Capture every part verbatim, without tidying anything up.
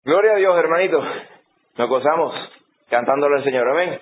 Gloria a Dios, hermanito. Nos gozamos cantándole al Señor. Amén.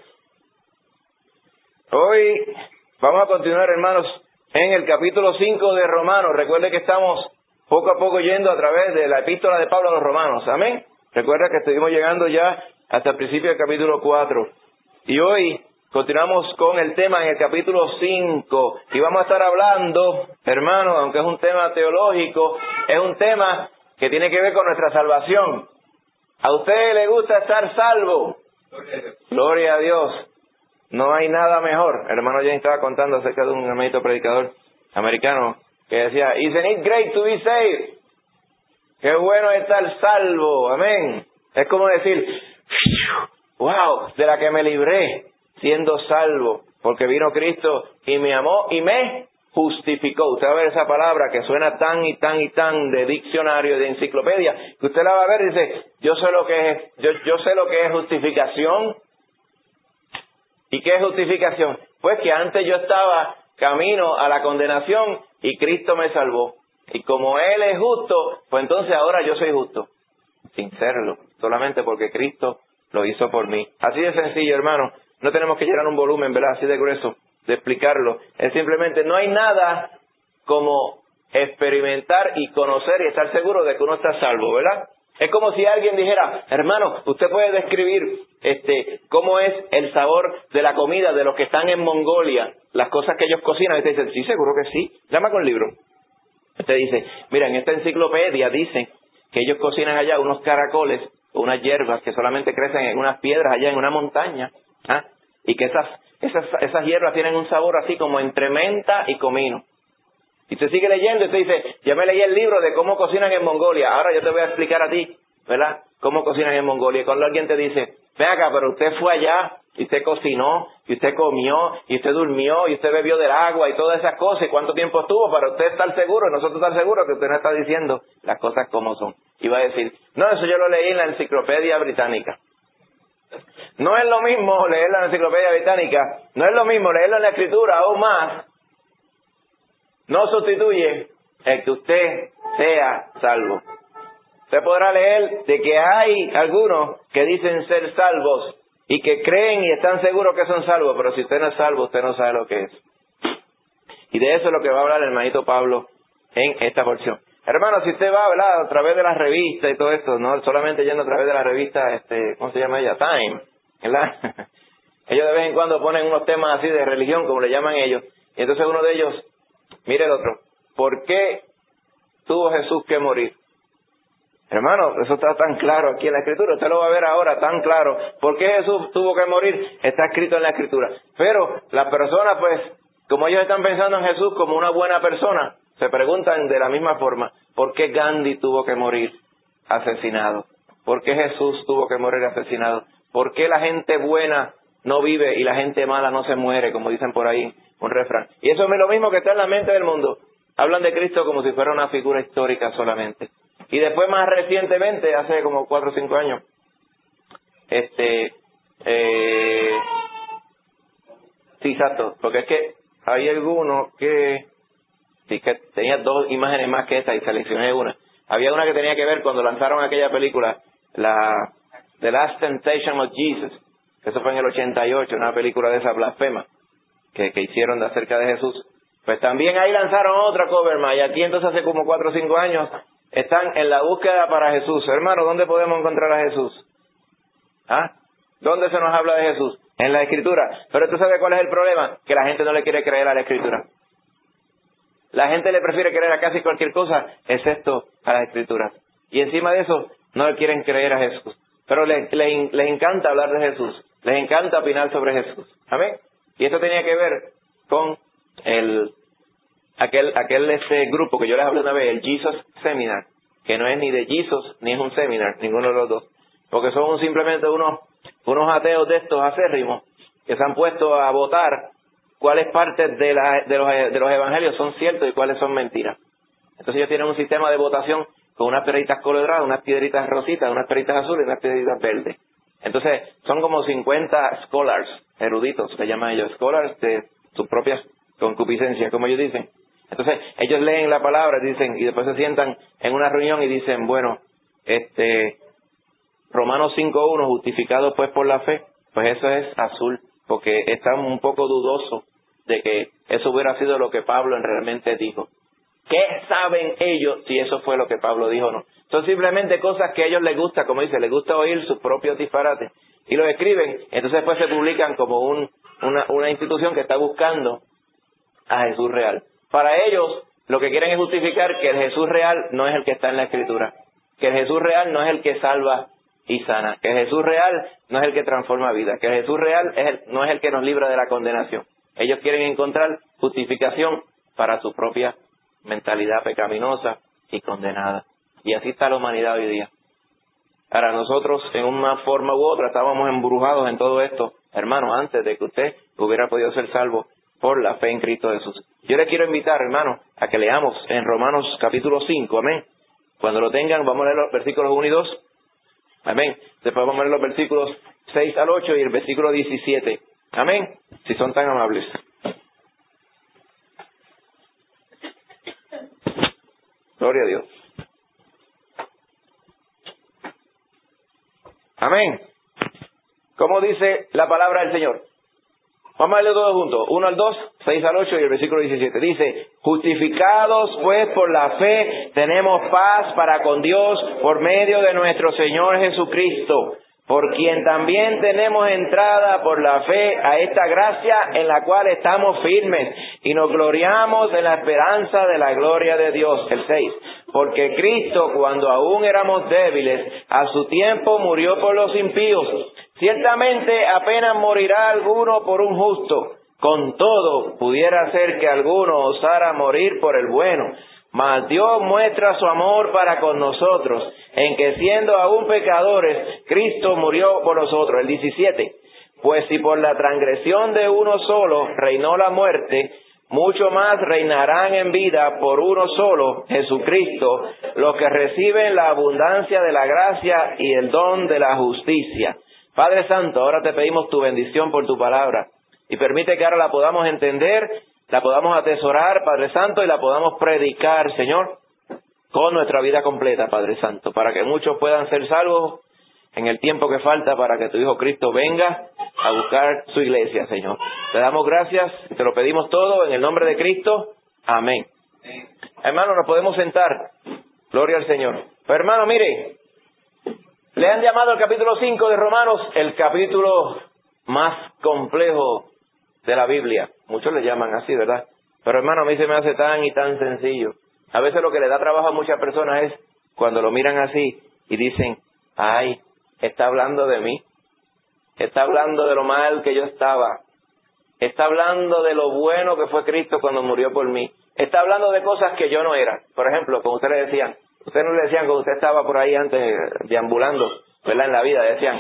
Hoy vamos a continuar, hermanos, en el capítulo cinco de Romanos. Recuerde que estamos poco a poco yendo a través de la epístola de Pablo a los Romanos. Amén. Recuerda que estuvimos llegando ya hasta el principio del capítulo cuatro. Y hoy continuamos con el tema en el capítulo cinco. Y vamos a estar hablando, hermanos, aunque es un tema teológico, es un tema que tiene que ver con nuestra salvación. ¿A usted le gusta estar salvo? Gloria a Dios. No hay nada mejor. El hermano James estaba contando acerca de un hermanito predicador americano que decía, "Isn't it great to be saved?" Qué bueno estar salvo. Amén. Es como decir, wow, de la que me libré siendo salvo, porque vino Cristo y me amó y me justificó. Usted va a ver esa palabra que suena tan y tan y tan de diccionario, de enciclopedia, que usted la va a ver y dice, yo sé lo que es, yo, yo sé lo que es justificación. ¿Y qué es justificación? Pues que antes yo estaba camino a la condenación y Cristo me salvó. Y como Él es justo, pues entonces ahora yo soy justo. Sin serlo, solamente porque Cristo lo hizo por mí. Así de sencillo, hermano. No tenemos que llenar un volumen, ¿verdad? Así de grueso, de explicarlo. Es simplemente, no hay nada como experimentar y conocer y estar seguro de que uno está salvo, ¿verdad? Es como si alguien dijera, hermano, usted puede describir este cómo es el sabor de la comida de los que están en Mongolia, las cosas que ellos cocinan. Y usted dice, sí, seguro que sí. Llama con el libro. Usted dice, mira, en esta enciclopedia dicen que ellos cocinan allá unos caracoles, unas hierbas que solamente crecen en unas piedras allá en una montaña, ¿ah? Y que esas, esas, esas hierbas tienen un sabor así como entre menta y comino. Y usted sigue leyendo y usted dice, ya me leí el libro de cómo cocinan en Mongolia, ahora yo te voy a explicar a ti, ¿verdad? Cómo cocinan en Mongolia. Y cuando alguien te dice, ven acá, pero usted fue allá, y usted cocinó, y usted comió, y usted durmió, y usted bebió del agua, y todas esas cosas, ¿y cuánto tiempo estuvo para usted estar seguro, y nosotros estar seguros que usted no está diciendo las cosas como son? Y va a decir, no, eso yo lo leí en la enciclopedia británica. No es lo mismo leerlo en la enciclopedia británica, no es lo mismo leerlo en la escritura, aún más, no sustituye el que usted sea salvo. Usted podrá leer de que hay algunos que dicen ser salvos y que creen y están seguros que son salvos, pero si usted no es salvo, usted no sabe lo que es. Y de eso es lo que va a hablar el hermanito Pablo en esta porción. Hermano, si usted va a hablar a través de las revistas y todo esto, no solamente yendo a través de la revista, este, ¿cómo se llama ella? Time, ¿verdad? Ellos de vez en cuando ponen unos temas así de religión, como le llaman ellos, y entonces uno de ellos, mire el otro, ¿por qué tuvo Jesús que morir? Hermano, eso está tan claro aquí en la Escritura, usted lo va a ver ahora tan claro. ¿Por qué Jesús tuvo que morir? Está escrito en la Escritura. Pero las personas, pues, como ellos están pensando en Jesús como una buena persona, se preguntan de la misma forma, ¿por qué Gandhi tuvo que morir asesinado? ¿Por qué Jesús tuvo que morir asesinado? ¿Por qué la gente buena no vive y la gente mala no se muere, como dicen por ahí, un refrán? Y eso es lo mismo que está en la mente del mundo. Hablan de Cristo como si fuera una figura histórica solamente. Y después, más recientemente, hace como cuatro o cinco años, este, eh, sí, exacto, porque es que hay algunos que, sí, que tenía dos imágenes más que esta y seleccioné una. Había una que tenía que ver cuando lanzaron aquella película, la The Last Temptation of Jesus, que eso fue en el ochenta y ocho, una película de esa blasfema que, que hicieron de acerca de Jesús. Pues también ahí lanzaron otra cover más, y aquí entonces hace como cuatro o cinco años están en la búsqueda para Jesús. Hermano, ¿dónde podemos encontrar a Jesús? ¿Ah? ¿Dónde se nos habla de Jesús? En la Escritura. Pero ¿tú sabes cuál es el problema? Que la gente no le quiere creer a la Escritura. La gente le prefiere creer a casi cualquier cosa, excepto a las Escrituras. Y encima de eso, no le quieren creer a Jesús. Pero les, les, les encanta hablar de Jesús. Les encanta opinar sobre Jesús. ¿Amén? Y esto tenía que ver con el... Aquel, aquel este grupo que yo les hablé una vez, el Jesus Seminar, que no es ni de Jesus ni es un seminar, ninguno de los dos, porque son simplemente unos, unos ateos de estos acérrimos que se han puesto a votar cuáles partes de, la, de, los, de los evangelios son ciertos y cuáles son mentiras. Entonces ellos tienen un sistema de votación con unas piedritas coloradas, unas piedritas rositas, unas piedritas azules y unas piedritas verdes. Entonces son como cincuenta scholars, eruditos, se llaman ellos, scholars de sus propias concupiscencias, como ellos dicen. Entonces, ellos leen la palabra, dicen, y después se sientan en una reunión y dicen, bueno, este, Romanos cinco uno, justificados pues por la fe, pues eso es azul, porque está un poco dudoso de que eso hubiera sido lo que Pablo realmente dijo. ¿Qué saben ellos si eso fue lo que Pablo dijo o no? Son simplemente cosas que a ellos les gusta, como dice, les gusta oír sus propios disparates. Y lo escriben, entonces después se publican como un, una, una institución que está buscando a Jesús real. Para ellos, lo que quieren es justificar que el Jesús real no es el que está en la Escritura. Que el Jesús real no es el que salva y sana. Que el Jesús real no es el que transforma vida. Que el Jesús real es el, no es el que nos libra de la condenación. Ellos quieren encontrar justificación para su propia mentalidad pecaminosa y condenada. Y así está la humanidad hoy día. Ahora nosotros, en una forma u otra, estábamos embrujados en todo esto, hermano, antes de que usted hubiera podido ser salvo por la fe en Cristo Jesús. Yo les quiero invitar, hermano, a que leamos en Romanos capítulo cinco, amén. Cuando lo tengan, vamos a leer los versículos uno y dos, amén. Después vamos a leer los versículos seis al ocho y el versículo diecisiete, amén, si son tan amables. Gloria a Dios. Amén. ¿Cómo dice la palabra del Señor? Vamos a leer todos juntos. uno al dos, seis al ocho y el versículo diecisiete. Dice, justificados pues por la fe, tenemos paz para con Dios por medio de nuestro Señor Jesucristo, por quien también tenemos entrada por la fe a esta gracia en la cual estamos firmes y nos gloriamos en la esperanza de la gloria de Dios. El seis. Porque Cristo, cuando aún éramos débiles, a su tiempo murió por los impíos. Ciertamente apenas morirá alguno por un justo. Con todo, pudiera ser que alguno osara morir por el bueno. Mas Dios muestra su amor para con nosotros, en que siendo aún pecadores, Cristo murió por nosotros. El diecisiete. Pues si por la transgresión de uno solo reinó la muerte, mucho más reinarán en vida por uno solo, Jesucristo, los que reciben la abundancia de la gracia y el don de la justicia. Padre Santo, ahora te pedimos tu bendición por tu palabra y permite que ahora la podamos entender, la podamos atesorar, Padre Santo, y la podamos predicar, Señor, con nuestra vida completa, Padre Santo, para que muchos puedan ser salvos en el tiempo que falta para que tu Hijo Cristo venga a buscar su iglesia, Señor. Te damos gracias, te lo pedimos todo en el nombre de Cristo. Amén. Hermano, nos podemos sentar. Gloria al Señor. Pero hermano, mire, le han llamado al capítulo cinco de Romanos el capítulo más complejo de la Biblia. Muchos le llaman así, ¿verdad? Pero hermano, a mí se me hace tan y tan sencillo. A veces lo que le da trabajo a muchas personas es cuando lo miran así y dicen, ay, está hablando de mí. Está hablando de lo mal que yo estaba. Está hablando de lo bueno que fue Cristo cuando murió por mí. Está hablando de cosas que yo no era. Por ejemplo, como ustedes le decían, ustedes no le decían cuando usted estaba por ahí antes deambulando, ¿verdad? En la vida, decían,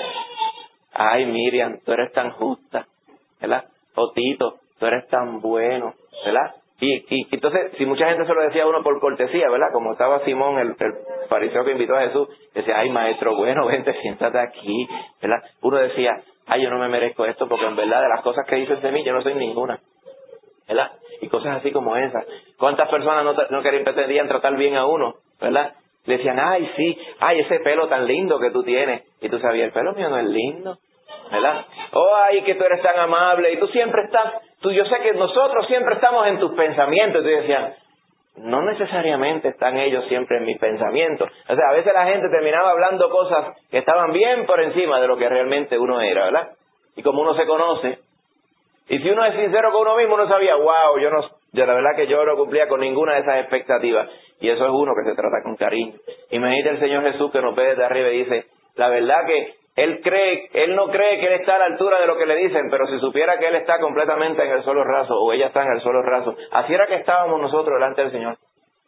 ay Miriam, tú eres tan justa, ¿verdad? O Tito, tú eres tan bueno, ¿verdad? Y, y entonces, si mucha gente se lo decía a uno por cortesía, ¿verdad? Como estaba Simón, el, el fariseo que invitó a Jesús, decía, ay maestro, bueno, vente, siéntate aquí, ¿verdad? Uno decía, ay, yo no me merezco esto porque en verdad de las cosas que dices de mí, yo no soy ninguna, ¿verdad? Y cosas así como esas. ¿Cuántas personas no, no querían, pretendían tratar bien a uno, ¿verdad? Le decían, ay, sí, ay, ese pelo tan lindo que tú tienes. Y tú sabías, el pelo mío no es lindo, ¿verdad? Oh, ay, que tú eres tan amable y tú siempre estás, tú, yo sé que nosotros siempre estamos en tus pensamientos. Y tú decías, no necesariamente están ellos siempre en mis pensamientos. O sea, a veces la gente terminaba hablando cosas que estaban bien por encima de lo que realmente uno era, ¿verdad? Y como uno se conoce, y si uno es sincero con uno mismo, uno sabía, wow, yo no, yo la verdad que yo no cumplía con ninguna de esas expectativas. Y eso es uno que se trata con cariño. Imagínate el Señor Jesús que nos ve desde arriba y dice, la verdad que Él cree, Él no cree que Él está a la altura de lo que le dicen, pero si supiera que Él está completamente en el suelo raso, o ella está en el suelo raso, así era que estábamos nosotros delante del Señor.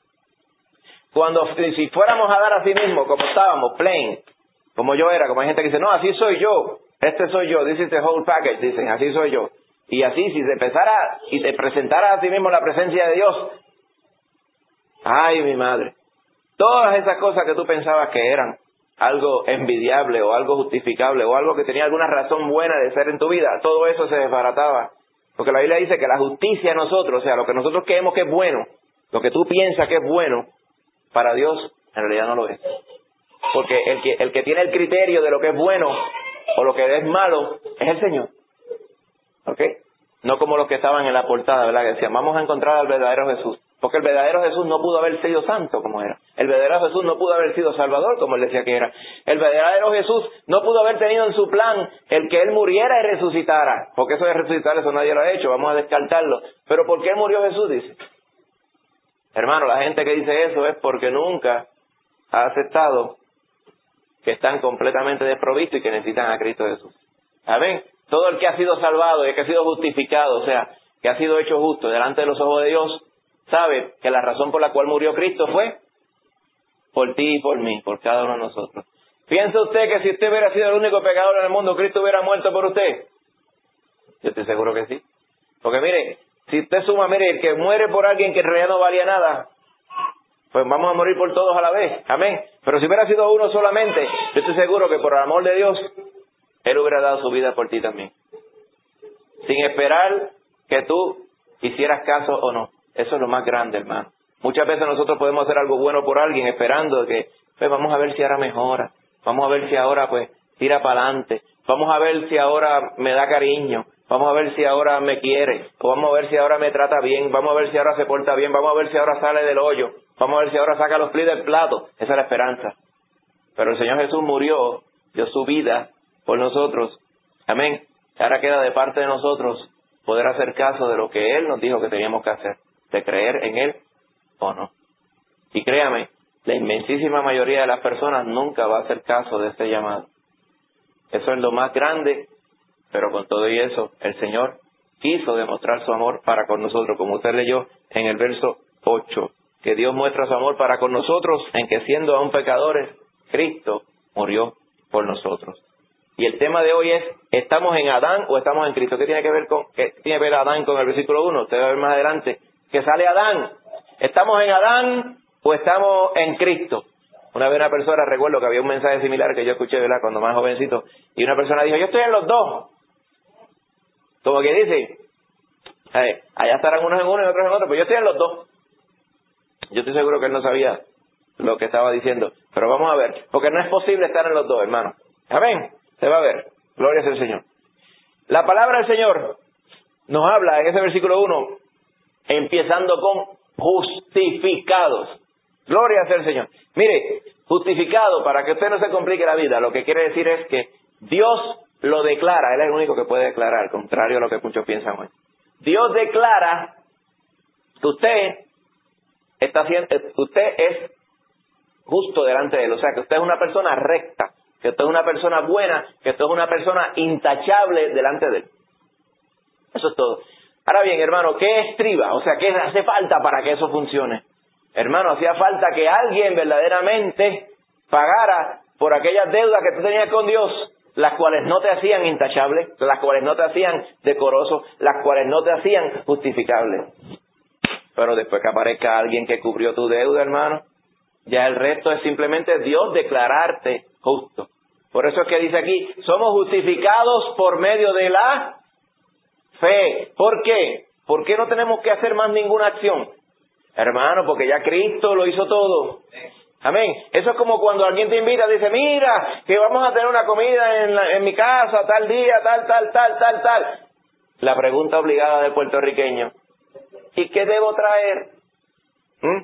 Cuando, si fuéramos a dar a sí mismo, como estábamos, plain, como yo era, como hay gente que dice, no, así soy yo, este soy yo, this is the whole package, dicen, así soy yo. Y así, si se empezara y te presentara a sí mismo la presencia de Dios, ay, mi madre, todas esas cosas que tú pensabas que eran algo envidiable o algo justificable o algo que tenía alguna razón buena de ser en tu vida, todo eso se desbarataba. Porque la Biblia dice que la justicia a nosotros, o sea, lo que nosotros creemos que es bueno, lo que tú piensas que es bueno, para Dios en realidad no lo es. Porque el que, el que tiene el criterio de lo que es bueno o lo que es malo es el Señor. ¿Ok? No como los que estaban en la portada, ¿verdad? Que decían, vamos a encontrar al verdadero Jesús. Porque el verdadero Jesús no pudo haber sido santo como era. El verdadero Jesús no pudo haber sido salvador como él decía que era. El verdadero Jesús no pudo haber tenido en su plan el que él muriera y resucitara. Porque eso de resucitar, eso nadie lo ha hecho. Vamos a descartarlo. Pero ¿por qué murió Jesús? Dice. Hermano, la gente que dice eso es porque nunca ha aceptado que están completamente desprovistos y que necesitan a Cristo Jesús. ¿Amén? Todo el que ha sido salvado y el que ha sido justificado, o sea, que ha sido hecho justo delante de los ojos de Dios, sabe que la razón por la cual murió Cristo fue por ti y por mí, por cada uno de nosotros. ¿Piensa usted que si usted hubiera sido el único pecador en el mundo, Cristo hubiera muerto por usted? Yo estoy seguro que sí. Porque mire, si usted suma, mire, el que muere por alguien que en realidad no valía nada, pues vamos a morir por todos a la vez. Amén. Pero si hubiera sido uno solamente, yo estoy seguro que por el amor de Dios, Él hubiera dado su vida por ti también. Sin esperar que tú hicieras caso o no. Eso es lo más grande, hermano. Muchas veces nosotros podemos hacer algo bueno por alguien esperando que, pues vamos a ver si ahora mejora. Vamos a ver si ahora, pues, tira para adelante. Vamos a ver si ahora me da cariño. Vamos a ver si ahora me quiere. O vamos a ver si ahora me trata bien. Vamos a ver si ahora se porta bien. Vamos a ver si ahora sale del hoyo. Vamos a ver si ahora saca los plis del plato. Esa es la esperanza. Pero el Señor Jesús murió, dio su vida por nosotros. Amén. Ahora queda de parte de nosotros poder hacer caso de lo que Él nos dijo que teníamos que hacer. De creer en Él o no. Y créame, la inmensísima mayoría de las personas nunca va a hacer caso de este llamado. Eso es lo más grande, pero con todo y eso, el Señor quiso demostrar su amor para con nosotros, como usted leyó en el verso ocho, que Dios muestra su amor para con nosotros en que siendo aún pecadores, Cristo murió por nosotros. Y el tema de hoy es, ¿estamos en Adán o estamos en Cristo? ¿Qué tiene que ver con qué tiene que ver Adán con el versículo uno? Usted va a ver más adelante que sale Adán. ¿Estamos en Adán o estamos en Cristo? Una vez una persona, recuerdo que había un mensaje similar que yo escuché, ¿verdad?, cuando más jovencito, y una persona dijo, yo estoy en los dos. Como que dice, eh, allá estarán unos en uno y otros en otro, pero yo estoy en los dos. Yo estoy seguro que él no sabía lo que estaba diciendo, pero vamos a ver, porque no es posible estar en los dos, hermano. Amén. Se va a ver. Gloria sea al Señor. La palabra del Señor nos habla en ese versículo uno, empezando con justificados. Gloria sea al Señor. Mire, justificado, para que usted no se complique la vida, lo que quiere decir es que Dios lo declara. Él es el único que puede declarar, contrario a lo que muchos piensan hoy. Dios declara que usted está haciendo, usted es justo delante de Él. O sea, que usted es una persona recta, que usted es una persona buena, que usted es una persona intachable delante de Él. Eso es todo. Ahora bien, hermano, ¿qué estriba? O sea, ¿qué hace falta para que eso funcione? Hermano, hacía falta que alguien verdaderamente pagara por aquellas deudas que tú tenías con Dios, las cuales no te hacían intachable, las cuales no te hacían decoroso, las cuales no te hacían justificable. Pero después que aparezca alguien que cubrió tu deuda, hermano, ya el resto es simplemente Dios declararte justo. Por eso es que dice aquí, somos justificados por medio de la fe. ¿Por qué? ¿Por qué no tenemos que hacer más ninguna acción? Hermano, porque ya Cristo lo hizo todo. Amén. Eso es como cuando alguien te invita, dice, mira, que vamos a tener una comida en, la, en mi casa, tal día, tal, tal, tal, tal, tal. La pregunta obligada del puertorriqueño, ¿y qué debo traer? ¿Mm?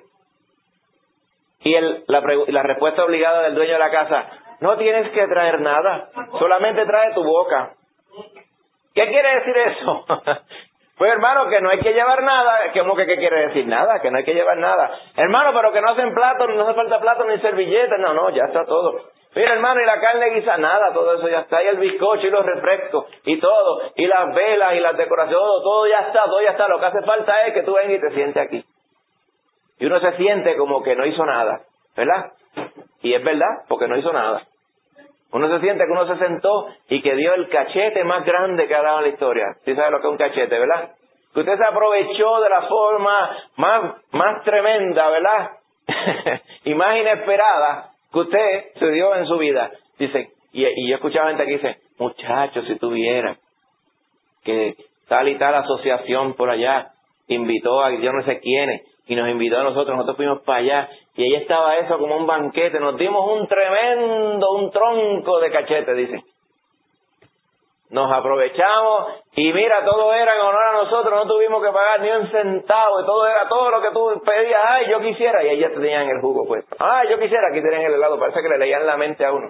Y el, la, la respuesta obligada del dueño de la casa, no tienes que traer nada, solamente trae tu boca. ¿Qué quiere decir eso? Pues hermano, que no hay que llevar nada. ¿Cómo que qué quiere decir? Nada, que no hay que llevar nada. Hermano, pero que no hacen platos, no hace falta platos ni servilletas. No, no, ya está todo. Mira, hermano, y la carne guisa, nada, todo eso ya está. Y el bizcocho y los refrescos y todo. Y las velas y las decoraciones, todo, todo ya está, todo ya está. Lo que hace falta es que tú vengas y te sientes aquí. Y uno se siente como que no hizo nada, ¿verdad? Y es verdad, porque no hizo nada. Uno se siente que uno se sentó y que dio el cachete más grande que ha dado en la historia. ¿Sí sabe lo que es un cachete, verdad? Que usted se aprovechó de la forma más, más tremenda, ¿verdad? Y más inesperada que usted se dio en su vida. Dice, y, y yo escuchaba gente que dice, muchachos, si tuviera que tal y tal asociación por allá invitó a yo no sé quiénes y nos invitó a nosotros, nosotros fuimos para allá Y ahí estaba eso como un banquete. Nos dimos un tremendo, un tronco de cachete, dice. Nos aprovechamos y mira, todo era en honor a nosotros, no tuvimos que pagar ni un centavo y todo era todo lo que tú pedías. Ay, yo quisiera, y ahí ya tenían el jugo puesto. Ay, yo quisiera, aquí tenían el helado, parece que le leían la mente a uno.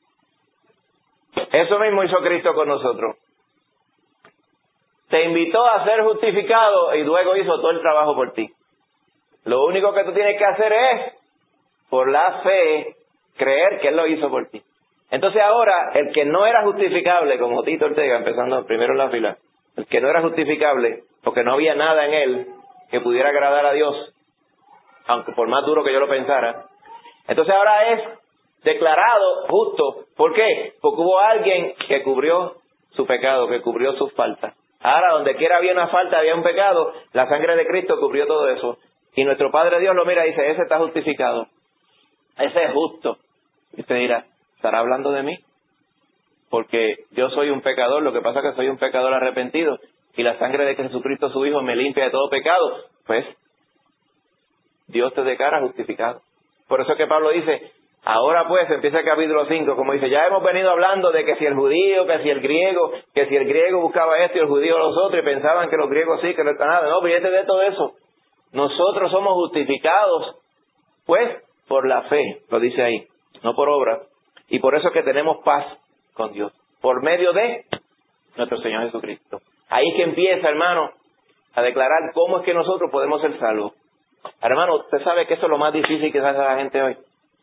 Eso mismo hizo Cristo con nosotros. Te invitó a ser justificado y luego hizo todo el trabajo por ti. Lo único que tú tienes que hacer es, por la fe, creer que Él lo hizo por ti. Entonces ahora, el que no era justificable, como Tito Ortega, empezando primero en la fila, el que no era justificable, porque no había nada en él que pudiera agradar a Dios, aunque por más duro que yo lo pensara, entonces ahora es declarado justo. ¿Por qué? Porque hubo alguien que cubrió su pecado, que cubrió sus faltas. Ahora, donde quiera había una falta, había un pecado, la sangre de Cristo cubrió todo eso. Y nuestro Padre Dios lo mira y dice, ese está justificado, ese es justo. Y usted dirá, ¿estará hablando de mí? Porque yo soy un pecador, lo que pasa es que soy un pecador arrepentido, y la sangre de Jesucristo su Hijo me limpia de todo pecado. Pues, Dios te declara justificado. Por eso es que Pablo dice, ahora pues, empieza el capítulo cinco, como dice, ya hemos venido hablando de que si el judío, que si el griego, que si el griego buscaba esto y el judío los otros, y pensaban que los griegos sí, que no está nada. No, fíjate de todo eso. Nosotros somos justificados, pues, por la fe, lo dice ahí, no por obra. Y por eso es que tenemos paz con Dios, por medio de nuestro Señor Jesucristo. Ahí es que empieza, hermano, a declarar cómo es que nosotros podemos ser salvos. Hermano, usted sabe que eso es lo más difícil que hace a la gente hoy.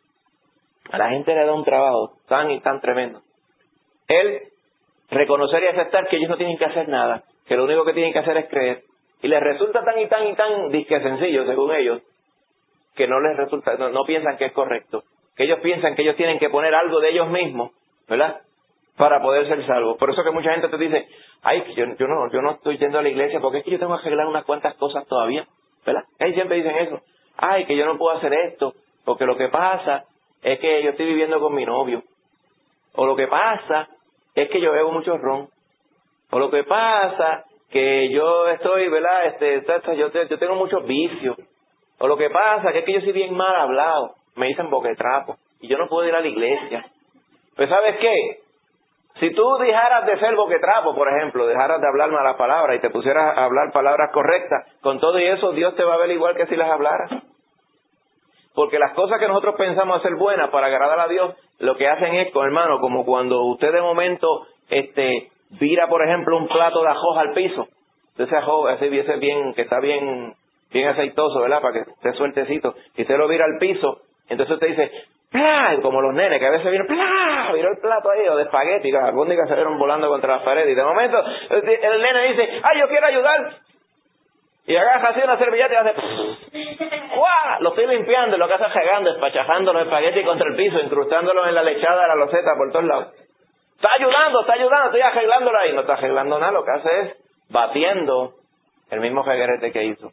A la gente le da un trabajo tan y tan tremendo. Él reconocer y aceptar que ellos no tienen que hacer nada, que lo único que tienen que hacer es creer. Y les resulta tan y tan y tan disque sencillo, según ellos, que no les resulta, no, no piensan que es correcto. Que ellos piensan que ellos tienen que poner algo de ellos mismos, ¿verdad?, para poder ser salvos. Por eso que mucha gente te dice, ay, yo, yo no yo no estoy yendo a la iglesia porque es que yo tengo que arreglar unas cuantas cosas todavía, ¿verdad? Ahí siempre dicen eso. Ay, que yo no puedo hacer esto, porque lo que pasa es que yo estoy viviendo con mi novio. O lo que pasa es que yo bebo mucho ron. O lo que pasa que yo estoy, ¿verdad?, este, yo, yo tengo muchos vicios. O lo que pasa que es que yo soy bien mal hablado. Me dicen boquetrapo y yo no puedo ir a la iglesia. Pues ¿sabes qué? Si tú dejaras de ser boquetrapo, por ejemplo, dejaras de hablar malas palabras y te pusieras a hablar palabras correctas, con todo y eso Dios te va a ver igual que si las hablaras. Porque las cosas que nosotros pensamos hacer buenas para agradar a Dios, lo que hacen es, hermano, como cuando usted de momento este, vira, por ejemplo, un plato de ajo al piso. Ese ajo, ese, ese bien, que está bien, bien aceitoso, ¿verdad? Para que esté sueltecito. Y usted lo vira al piso. Entonces usted dice, ¡plá! Como los nenes, que a veces vienen, ¡plá! Viró el plato ahí, o de espagueti, las albóndigas se vieron volando contra las paredes. Y de momento, el, el nene dice, ¡ay, yo quiero ayudar! Y agarra así una servilleta y hace, ¡guau! Lo estoy limpiando, y lo que hace es regando, espachajando los espaguetis contra el piso, incrustándolos en la lechada de la loseta por todos lados. Está ayudando, está ayudando, estoy arreglándolo ahí. No está arreglando nada, lo que hace es batiendo el mismo reguerete que hizo.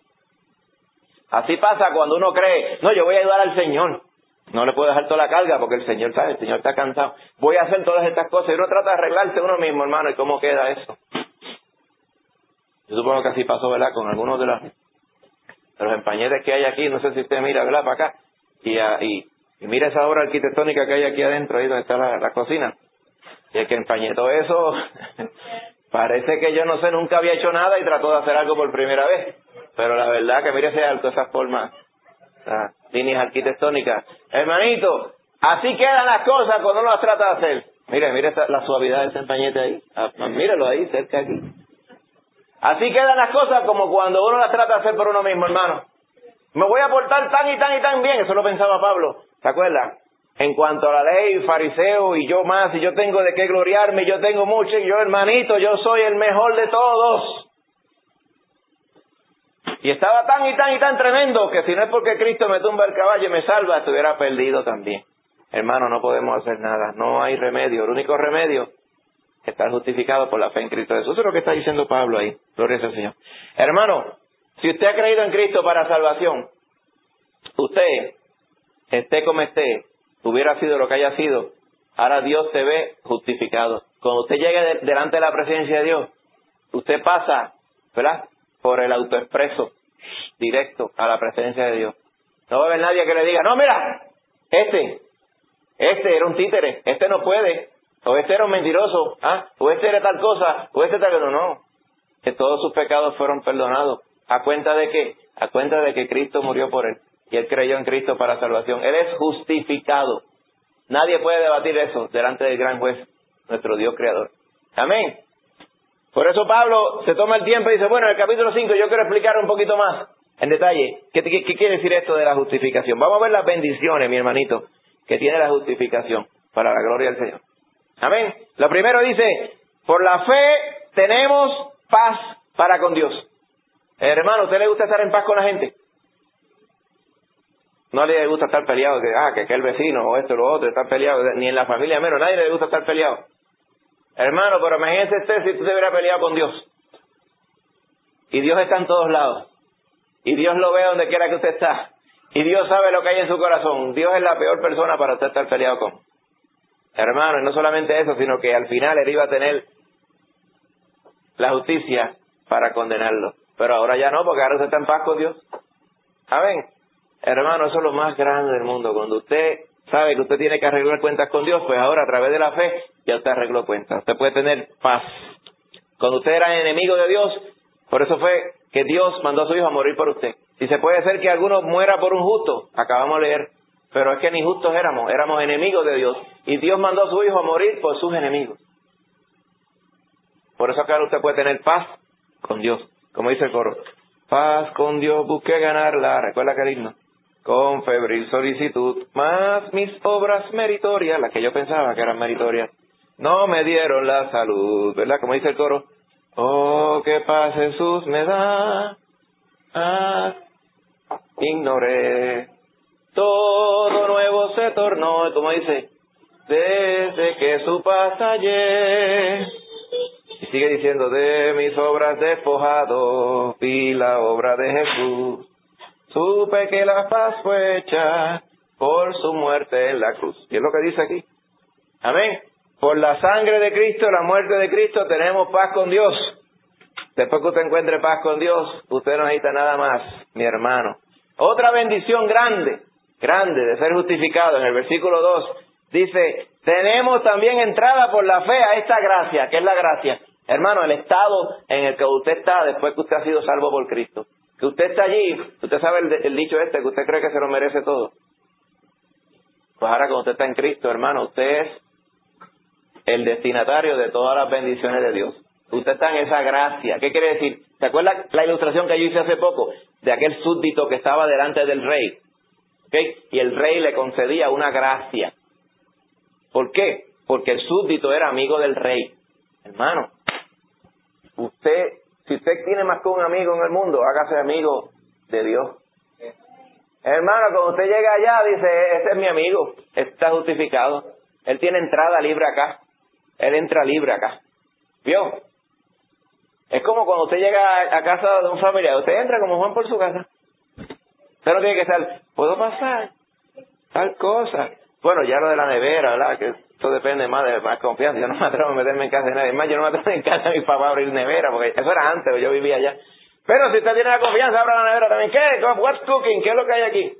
Así pasa cuando uno cree, no, yo voy a ayudar al Señor. No le puedo dejar toda la carga porque el Señor sabe, el Señor está cansado. Voy a hacer todas estas cosas y uno trata de arreglarse uno mismo, hermano. ¿Y cómo queda eso? Yo supongo que así pasó, ¿verdad? Con algunos de los, de los empañetes que hay aquí. No sé si usted mira, ¿verdad? Para acá. Y, y, y mira esa obra arquitectónica que hay aquí adentro, ahí donde está la, la cocina. Y el que empañetó eso, parece que yo no sé, nunca había hecho nada y trató de hacer algo por primera vez. Pero la verdad que mire ese alto, esas formas, las líneas arquitectónicas. Hermanito, así quedan las cosas cuando uno las trata de hacer. Mire, mire esa, la suavidad de ese empañete ahí. Ah, mírelo ahí, cerca aquí. Así quedan las cosas como cuando uno las trata de hacer por uno mismo, hermano. Me voy a portar tan y tan y tan bien. Eso lo pensaba Pablo. ¿Se acuerdan? En cuanto a la ley, fariseo y yo más, y yo tengo de qué gloriarme, yo tengo mucho, y yo, hermanito, yo soy el mejor de todos. Y estaba tan y tan y tan tremendo que si no es porque Cristo me tumba el caballo y me salva, estuviera perdido también. Hermano, no podemos hacer nada. No hay remedio. El único remedio es estar justificado por la fe en Cristo Jesús. Eso es lo que está diciendo Pablo ahí. Gloria al Señor. Hermano, si usted ha creído en Cristo para salvación, usted, esté como esté, hubiera sido lo que haya sido, ahora Dios te ve justificado. Cuando usted llegue de, delante de la presencia de Dios, usted pasa, ¿verdad?, por el autoexpreso directo a la presencia de Dios. No va a haber nadie que le diga, no, mira, este, este era un títere, este no puede, o este era un mentiroso, ¿ah? O este era tal cosa, o este tal cosa. No, no. Que todos sus pecados fueron perdonados. ¿A cuenta de qué? A cuenta de que Cristo murió por él. Y él creyó en Cristo para salvación. Él es justificado. Nadie puede debatir eso delante del gran juez, nuestro Dios creador. Amén. Por eso Pablo se toma el tiempo y dice, bueno, en el capítulo cinco yo quiero explicar un poquito más en detalle. ¿Qué, qué, qué quiere decir esto de la justificación? Vamos a ver las bendiciones, mi hermanito, que tiene la justificación para la gloria del Señor. Amén. Lo primero dice, por la fe tenemos paz para con Dios. Hermano, ¿a usted le gusta estar en paz con la gente? No le gusta estar peleado, que ah, que, que el vecino o esto o lo otro, estar peleado, ni en la familia menos, nadie le gusta estar peleado. Hermano, pero imagínese usted si usted hubiera peleado con Dios. Y Dios está en todos lados. Y Dios lo ve donde quiera que usted está. Y Dios sabe lo que hay en su corazón. Dios es la peor persona para usted estar peleado con. Hermano, y no solamente eso, sino que al final él iba a tener la justicia para condenarlo. Pero ahora ya no, porque ahora usted está en paz con Dios. Amén. Hermano, eso es lo más grande del mundo. Cuando usted sabe que usted tiene que arreglar cuentas con Dios, pues ahora a través de la fe ya usted arregló cuentas. Usted puede tener paz. Cuando usted era enemigo de Dios, por eso fue que Dios mandó a su Hijo a morir por usted. Si se puede ser que alguno muera por un justo, acabamos de leer, pero es que ni justos éramos, éramos enemigos de Dios. Y Dios mandó a su Hijo a morir por sus enemigos. Por eso acá usted puede tener paz con Dios. Como dice el coro, paz con Dios busqué ganarla. Recuerda que el himno. Con febril solicitud, más mis obras meritorias, las que yo pensaba que eran meritorias, no me dieron la salud, ¿verdad? Como dice el coro, oh, qué paz Jesús me da, ah, ignoré, todo nuevo se tornó, como dice, desde que su paz hallé. Y sigue diciendo, de mis obras despojado, vi la obra de Jesús. Supe que la paz fue hecha por su muerte en la cruz. Y es lo que dice aquí. Amén. Por la sangre de Cristo, la muerte de Cristo, tenemos paz con Dios. Después que usted encuentre paz con Dios, usted no necesita nada más, mi hermano. Otra bendición grande, grande de ser justificado, en el versículo dos, dice, tenemos también entrada por la fe a esta gracia. ¿Qué es la gracia? Hermano, el estado en el que usted está después que usted ha sido salvo por Cristo. Que usted está allí, usted sabe el, el dicho este, que usted cree que se lo merece todo. Pues ahora cuando usted está en Cristo, hermano, usted es el destinatario de todas las bendiciones de Dios. Usted está en esa gracia. ¿Qué quiere decir? ¿Se acuerda la ilustración que yo hice hace poco? De aquel súbdito que estaba delante del rey. ¿Okay? Y el rey le concedía una gracia. ¿Por qué? Porque el súbdito era amigo del rey. Hermano, usted... Si usted tiene más que un amigo en el mundo, hágase amigo de Dios. Hermano, cuando usted llega allá, dice, ese es mi amigo, está justificado. Él tiene entrada libre acá. Él entra libre acá. ¿Vio? Es como cuando usted llega a, a casa de un familiar, usted entra como Juan por su casa. Usted no tiene que estar, ¿puedo pasar? Tal cosa. Bueno, ya lo de la nevera, ¿verdad? Que esto depende más de más confianza. Yo no me atrevo a meterme en casa de nadie. Más, yo no me atrevo en casa de mi papá a abrir nevera, porque eso era antes, yo vivía allá. Pero si usted tiene la confianza, abra la nevera también. ¿Qué? What's cooking? ¿Qué es lo que hay aquí?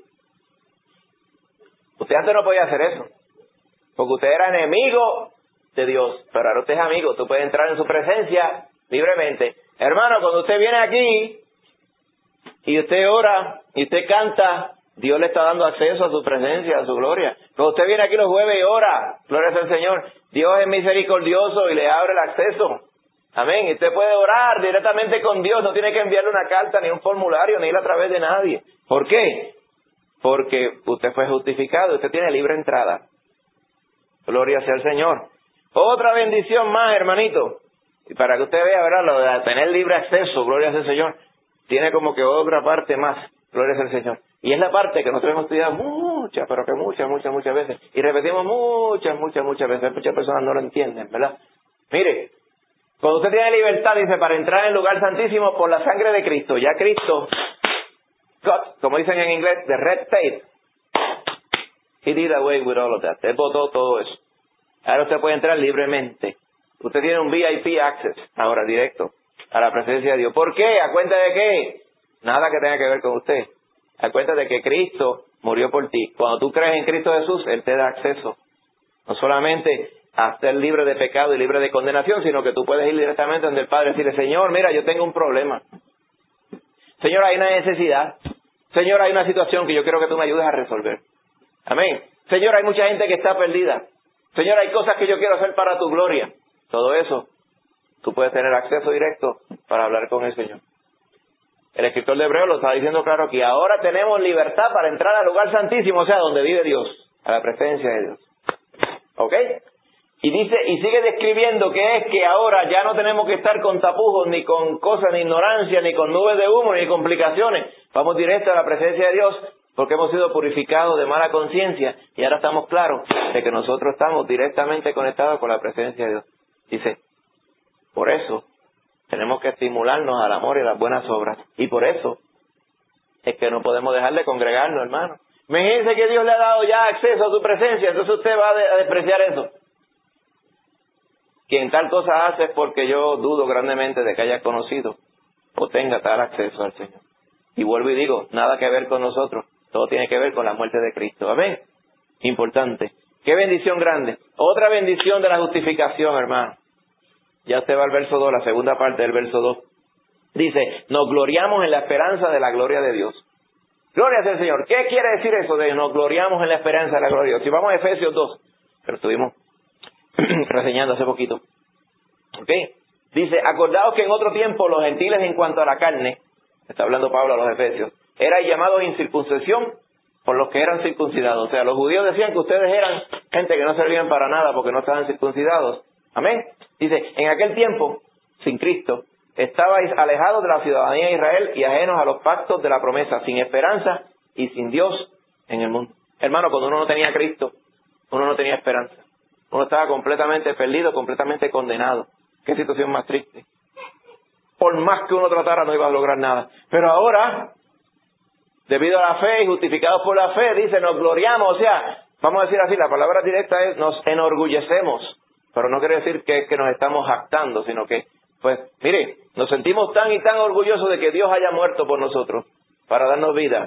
Usted antes no podía hacer eso. Porque usted era enemigo de Dios. Pero ahora usted es amigo. Tú puedes entrar en su presencia libremente. Hermano, cuando usted viene aquí y usted ora y usted canta, Dios le está dando acceso a su presencia, a su gloria. Cuando usted viene aquí los jueves y ora, gloria al Señor, Dios es misericordioso y le abre el acceso. Amén. Y usted puede orar directamente con Dios, no tiene que enviarle una carta, ni un formulario, ni ir a través de nadie. ¿Por qué? Porque usted fue justificado, usted tiene libre entrada. Gloria sea al Señor. Otra bendición más, hermanito. Y para que usted vea, ¿verdad? Lo de tener libre acceso, gloria sea al Señor, tiene como que otra parte más, gloria sea al Señor. Y es la parte que nosotros hemos estudiado muchas, pero que muchas, muchas, muchas veces. Y repetimos muchas, muchas, muchas veces. Muchas personas no lo entienden, ¿verdad? Mire, cuando usted tiene libertad, dice, para entrar en el lugar santísimo por la sangre de Cristo. Ya Cristo, God, como dicen en inglés, the red tape. He did away with all of that. Él botó todo eso. Ahora usted puede entrar libremente. Usted tiene un V I P access, ahora directo, a la presencia de Dios. ¿Por qué? ¿A cuenta de qué? Nada que tenga que ver con usted. A cuenta de que Cristo murió por ti. Cuando tú crees en Cristo Jesús, Él te da acceso. No solamente a ser libre de pecado y libre de condenación, sino que tú puedes ir directamente donde el Padre y decirle, Señor, mira, yo tengo un problema. Señor, hay una necesidad. Señor, hay una situación que yo quiero que tú me ayudes a resolver. Amén. Señor, hay mucha gente que está perdida. Señor, hay cosas que yo quiero hacer para tu gloria. Todo eso, tú puedes tener acceso directo para hablar con el Señor. El escritor de Hebreos lo está diciendo claro aquí. Ahora tenemos libertad para entrar al lugar santísimo, o sea, donde vive Dios, a la presencia de Dios. ¿Ok? Y dice, y sigue describiendo que es que ahora ya no tenemos que estar con tapujos, ni con cosas, ni ignorancia, ni con nubes de humo, ni complicaciones. Vamos directo a la presencia de Dios, porque hemos sido purificados de mala conciencia, y ahora estamos claros de que nosotros estamos directamente conectados con la presencia de Dios. Dice, por eso tenemos que estimularnos al amor y a las buenas obras. Y por eso es que no podemos dejar de congregarnos, hermano. Imagínense que Dios le ha dado ya acceso a su presencia, entonces usted va a despreciar eso. Quien tal cosa hace es porque yo dudo grandemente de que haya conocido o tenga tal acceso al Señor. Y vuelvo y digo, nada que ver con nosotros, todo tiene que ver con la muerte de Cristo. Amén. Importante. Qué bendición grande. Otra bendición de la justificación, hermano. Ya usted va al verso dos, la segunda parte del verso dos. Dice, nos gloriamos en la esperanza de la gloria de Dios. Gloria al Señor. ¿Qué quiere decir eso de nos gloriamos en la esperanza de la gloria de Dios? Si vamos a Efesios dos, pero estuvimos reseñando hace poquito. ¿Ok? Dice, acordaos que en otro tiempo los gentiles en cuanto a la carne, está hablando Pablo a los Efesios, eran llamados incircuncisión por los que eran circuncidados. O sea, los judíos decían que ustedes eran gente que no servían para nada porque no estaban circuncidados. Amén. Dice, en aquel tiempo, sin Cristo, estabais alejados de la ciudadanía de Israel y ajenos a los pactos de la promesa, sin esperanza y sin Dios en el mundo. Hermano, cuando uno no tenía a Cristo, uno no tenía esperanza. Uno estaba completamente perdido, completamente condenado. Qué situación más triste. Por más que uno tratara, no iba a lograr nada. Pero ahora, debido a la fe y justificados por la fe, dice, nos gloriamos. O sea, vamos a decir así, la palabra directa es, nos enorgullecemos. Pero no quiere decir que, que nos estamos jactando, sino que, pues, mire, nos sentimos tan y tan orgullosos de que Dios haya muerto por nosotros para darnos vida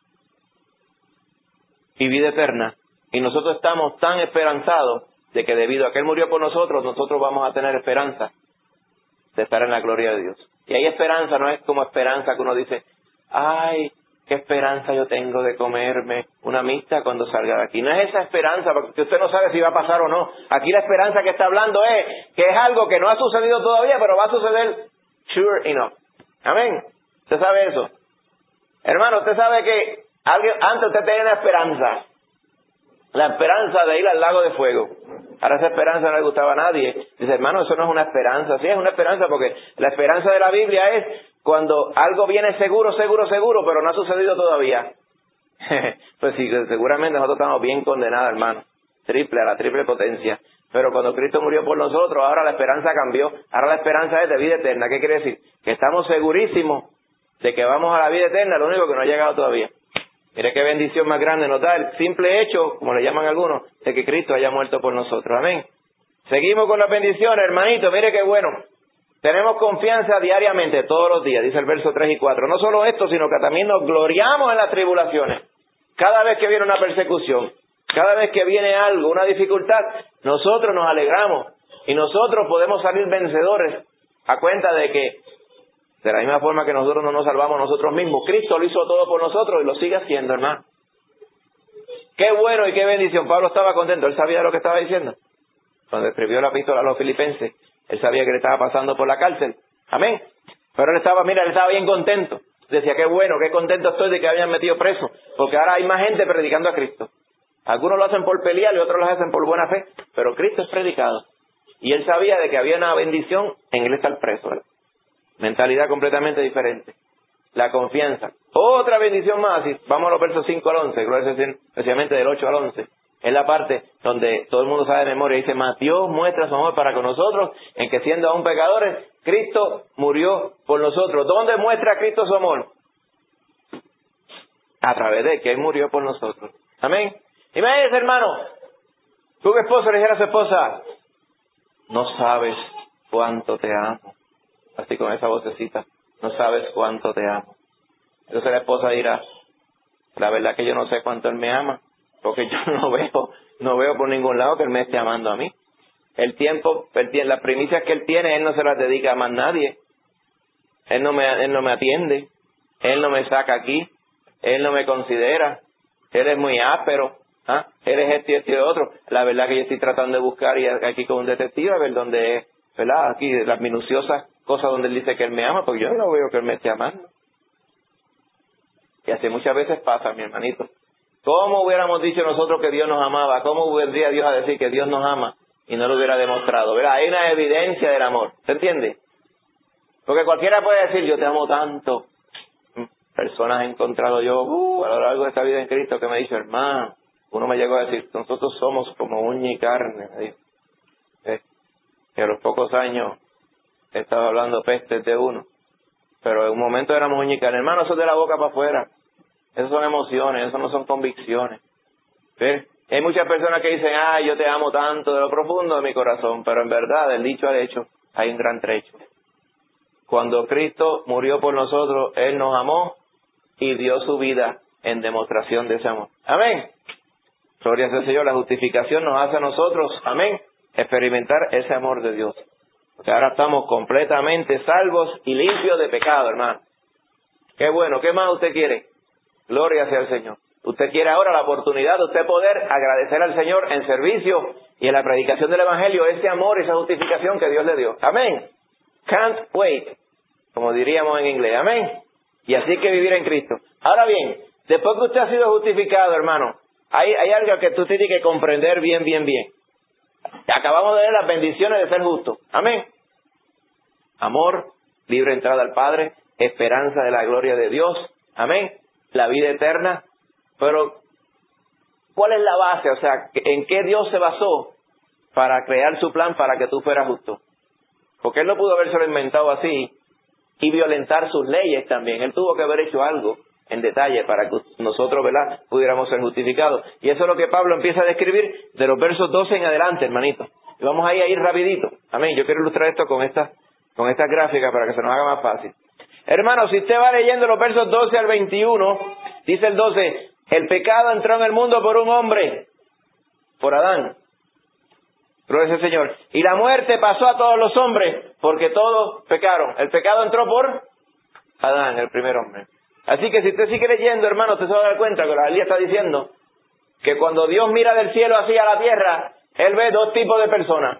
y vida eterna. Y nosotros estamos tan esperanzados de que debido a que Él murió por nosotros, nosotros vamos a tener esperanza de estar en la gloria de Dios. Y hay esperanza, no es como esperanza que uno dice, ay, qué esperanza yo tengo de comerme una mixta cuando salga de aquí. No es esa esperanza, porque usted no sabe si va a pasar o no. Aquí la esperanza que está hablando es que es algo que no ha sucedido todavía, pero va a suceder sure enough. Amén. ¿Usted sabe eso? Hermano, usted sabe que alguien, antes usted tenía una esperanza. La esperanza de ir al lago de fuego. Ahora esa esperanza no le gustaba a nadie. Dice, hermano, eso no es una esperanza. Sí, es una esperanza porque la esperanza de la Biblia es cuando algo viene seguro, seguro, seguro, pero no ha sucedido todavía. Pues sí, seguramente nosotros estamos bien condenados, hermano. Triple, a la triple potencia. Pero cuando Cristo murió por nosotros, ahora la esperanza cambió. Ahora la esperanza es de vida eterna. ¿Qué quiere decir? Que estamos segurísimos de que vamos a la vida eterna, lo único que no ha llegado todavía. Mire qué bendición más grande nos da el simple hecho, como le llaman algunos, de que Cristo haya muerto por nosotros. Amén. Seguimos con las bendiciones, hermanito. Mire qué bueno. Tenemos confianza diariamente, todos los días, dice el verso tres y cuatro. No solo esto, sino que también nos gloriamos en las tribulaciones. Cada vez que viene una persecución, cada vez que viene algo, una dificultad, nosotros nos alegramos y nosotros podemos salir vencedores a cuenta de que, de la misma forma que nosotros no nos salvamos nosotros mismos, Cristo lo hizo todo por nosotros y lo sigue haciendo, hermano. Qué bueno y qué bendición. Pablo estaba contento, él sabía lo que estaba diciendo. Cuando escribió la epístola a los filipenses, él sabía que le estaba pasando por la cárcel. Amén. Pero él estaba, mira, él estaba bien contento. Decía, qué bueno, qué contento estoy de que hayan metido preso, porque ahora hay más gente predicando a Cristo. Algunos lo hacen por pelear y otros lo hacen por buena fe, pero Cristo es predicado. Y él sabía de que había una bendición en él estar preso, ¿verdad? Mentalidad completamente diferente. La confianza. Otra bendición más. Y vamos a los versos cinco al once, especialmente del ocho al once. Es la parte donde todo el mundo sabe de memoria. Dice, mas Dios muestra su amor para con nosotros, en que siendo aún pecadores, Cristo murió por nosotros. ¿Dónde muestra Cristo su amor? A través de que Él murió por nosotros. Amén. Imagínese, hermano, tu esposo le dijera a su esposa, no sabes cuánto te amo. Así con esa vocecita, no sabes cuánto te amo. Entonces la esposa dirá, La verdad que yo no sé cuánto Él me ama, porque yo no veo, no veo por ningún lado que Él me esté amando a mí. El tiempo, el, las primicias que Él tiene, Él no se las dedica a más nadie. Él no me, Él no me atiende, Él no me saca aquí, Él no me considera, Él es muy áspero, ¿ah? Él es este y este y otro. La verdad que yo estoy tratando de buscar y aquí con un detective a ver dónde es, ¿verdad? Aquí las minuciosas cosas donde Él dice que Él me ama, porque yo no veo que Él me esté amando. Y así muchas veces pasa, mi hermanito. ¿Cómo hubiéramos dicho nosotros que Dios nos amaba? ¿Cómo vendría Dios a decir que Dios nos ama y no lo hubiera demostrado? ¿Verdad? Hay una evidencia del amor, ¿se entiende? Porque cualquiera puede decir, yo te amo tanto. Personas he encontrado yo uh, a lo largo de esta vida en Cristo que me dice, hermano, uno me llegó a decir, nosotros somos como uña y carne. Me dijo. ¿Eh? Que a los pocos años he estado hablando pestes de uno. Pero en un momento éramos uña y carne. Hermano, eso es de la boca para afuera. Eso son emociones, eso no son convicciones. ¿Ves? Hay muchas personas que dicen, ay, yo te amo tanto de lo profundo de mi corazón. Pero en verdad, del dicho al hecho, hay un gran trecho. Cuando Cristo murió por nosotros, Él nos amó y dio su vida en demostración de ese amor. Amén. Gloria al Señor. La justificación nos hace a nosotros, amén, experimentar ese amor de Dios. Porque ahora estamos completamente salvos y limpios de pecado, hermano. Qué bueno. ¿Qué más usted quiere? Gloria sea al Señor. Usted quiere ahora la oportunidad de usted poder agradecer al Señor en servicio y en la predicación del Evangelio ese amor y esa justificación que Dios le dio. Amén. Can't wait, como diríamos en inglés. Amén. Y así que vivir en Cristo. Ahora bien, después que usted ha sido justificado, hermano, hay, hay algo que tú tienes que comprender bien, bien, bien. Acabamos de ver las bendiciones de ser justo. Amén. Amor, libre entrada al Padre, esperanza de la gloria de Dios. Amén. La vida eterna. Pero, ¿cuál es la base? O sea, ¿en qué Dios se basó para crear su plan para que tú fueras justo? Porque Él no pudo habérselo inventado así y violentar sus leyes también. Él tuvo que haber hecho algo en detalle para que nosotros, ¿verdad?, pudiéramos ser justificados. Y eso es lo que Pablo empieza a describir de los versos doce en adelante, hermanito. Y vamos ahí a ir rapidito. Amén. Yo quiero ilustrar esto con esta, con esta gráfica para que se nos haga más fácil. Hermano, si usted va leyendo los versos doce al veintiuno, dice el doce, el pecado entró en el mundo por un hombre, por Adán. Gloria al Señor. Y la muerte pasó a todos los hombres, porque todos pecaron. El pecado entró por Adán, el primer hombre. Así que si usted sigue leyendo, hermano, usted se va a dar cuenta que la Biblia está diciendo que cuando Dios mira del cielo hacia la tierra, Él ve dos tipos de personas.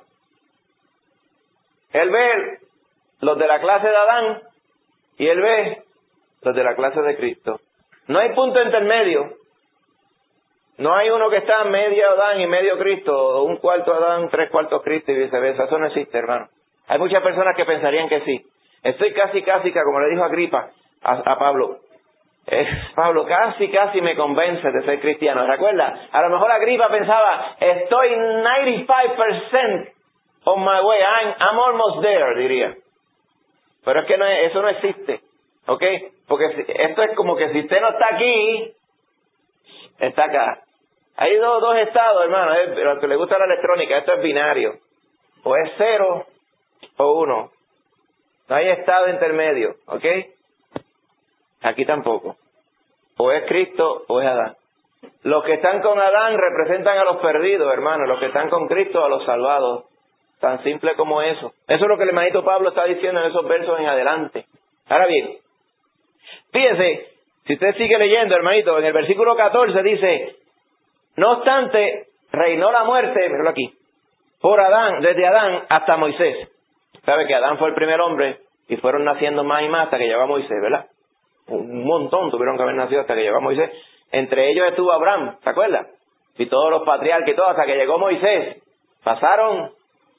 Él ve los de la clase de Adán y Él ve los de la clase de Cristo. No hay punto intermedio. No hay uno que está medio Adán y medio Cristo, o un cuarto Adán, tres cuartos Cristo y viceversa. Eso no existe, hermano. Hay muchas personas que pensarían que sí. Estoy casi, casi, como le dijo Agripa a, a Pablo. Eh, Pablo, casi, casi me convence de ser cristiano. ¿Recuerda? A lo mejor Agripa pensaba, estoy noventa y cinco percent on my way. I'm, I'm almost there, diría. Pero es que no, eso no existe. ¿Ok? Porque si, esto es como que si usted no está aquí, está acá. Hay dos, dos estados, hermano. Es, lo que le gusta la electrónica, esto es binario. O es cero o uno. No hay estado intermedio. ¿Ok? Aquí tampoco. O es Cristo o es Adán. Los que están con Adán representan a los perdidos, hermano. Los que están con Cristo a los salvados. Tan simple como eso. Eso es lo que el hermanito Pablo está diciendo en esos versos en adelante. Ahora bien, fíjense, si usted sigue leyendo, hermanito, en el versículo catorce dice, no obstante, reinó la muerte, míralo aquí, por Adán, desde Adán hasta Moisés. ¿Sabe que Adán fue el primer hombre y fueron naciendo más y más hasta que llegó a Moisés, verdad? Un montón tuvieron que haber nacido hasta que llegó a Moisés. Entre ellos estuvo Abraham, ¿se acuerda? Y todos los patriarcas y todo, hasta que llegó Moisés. Pasaron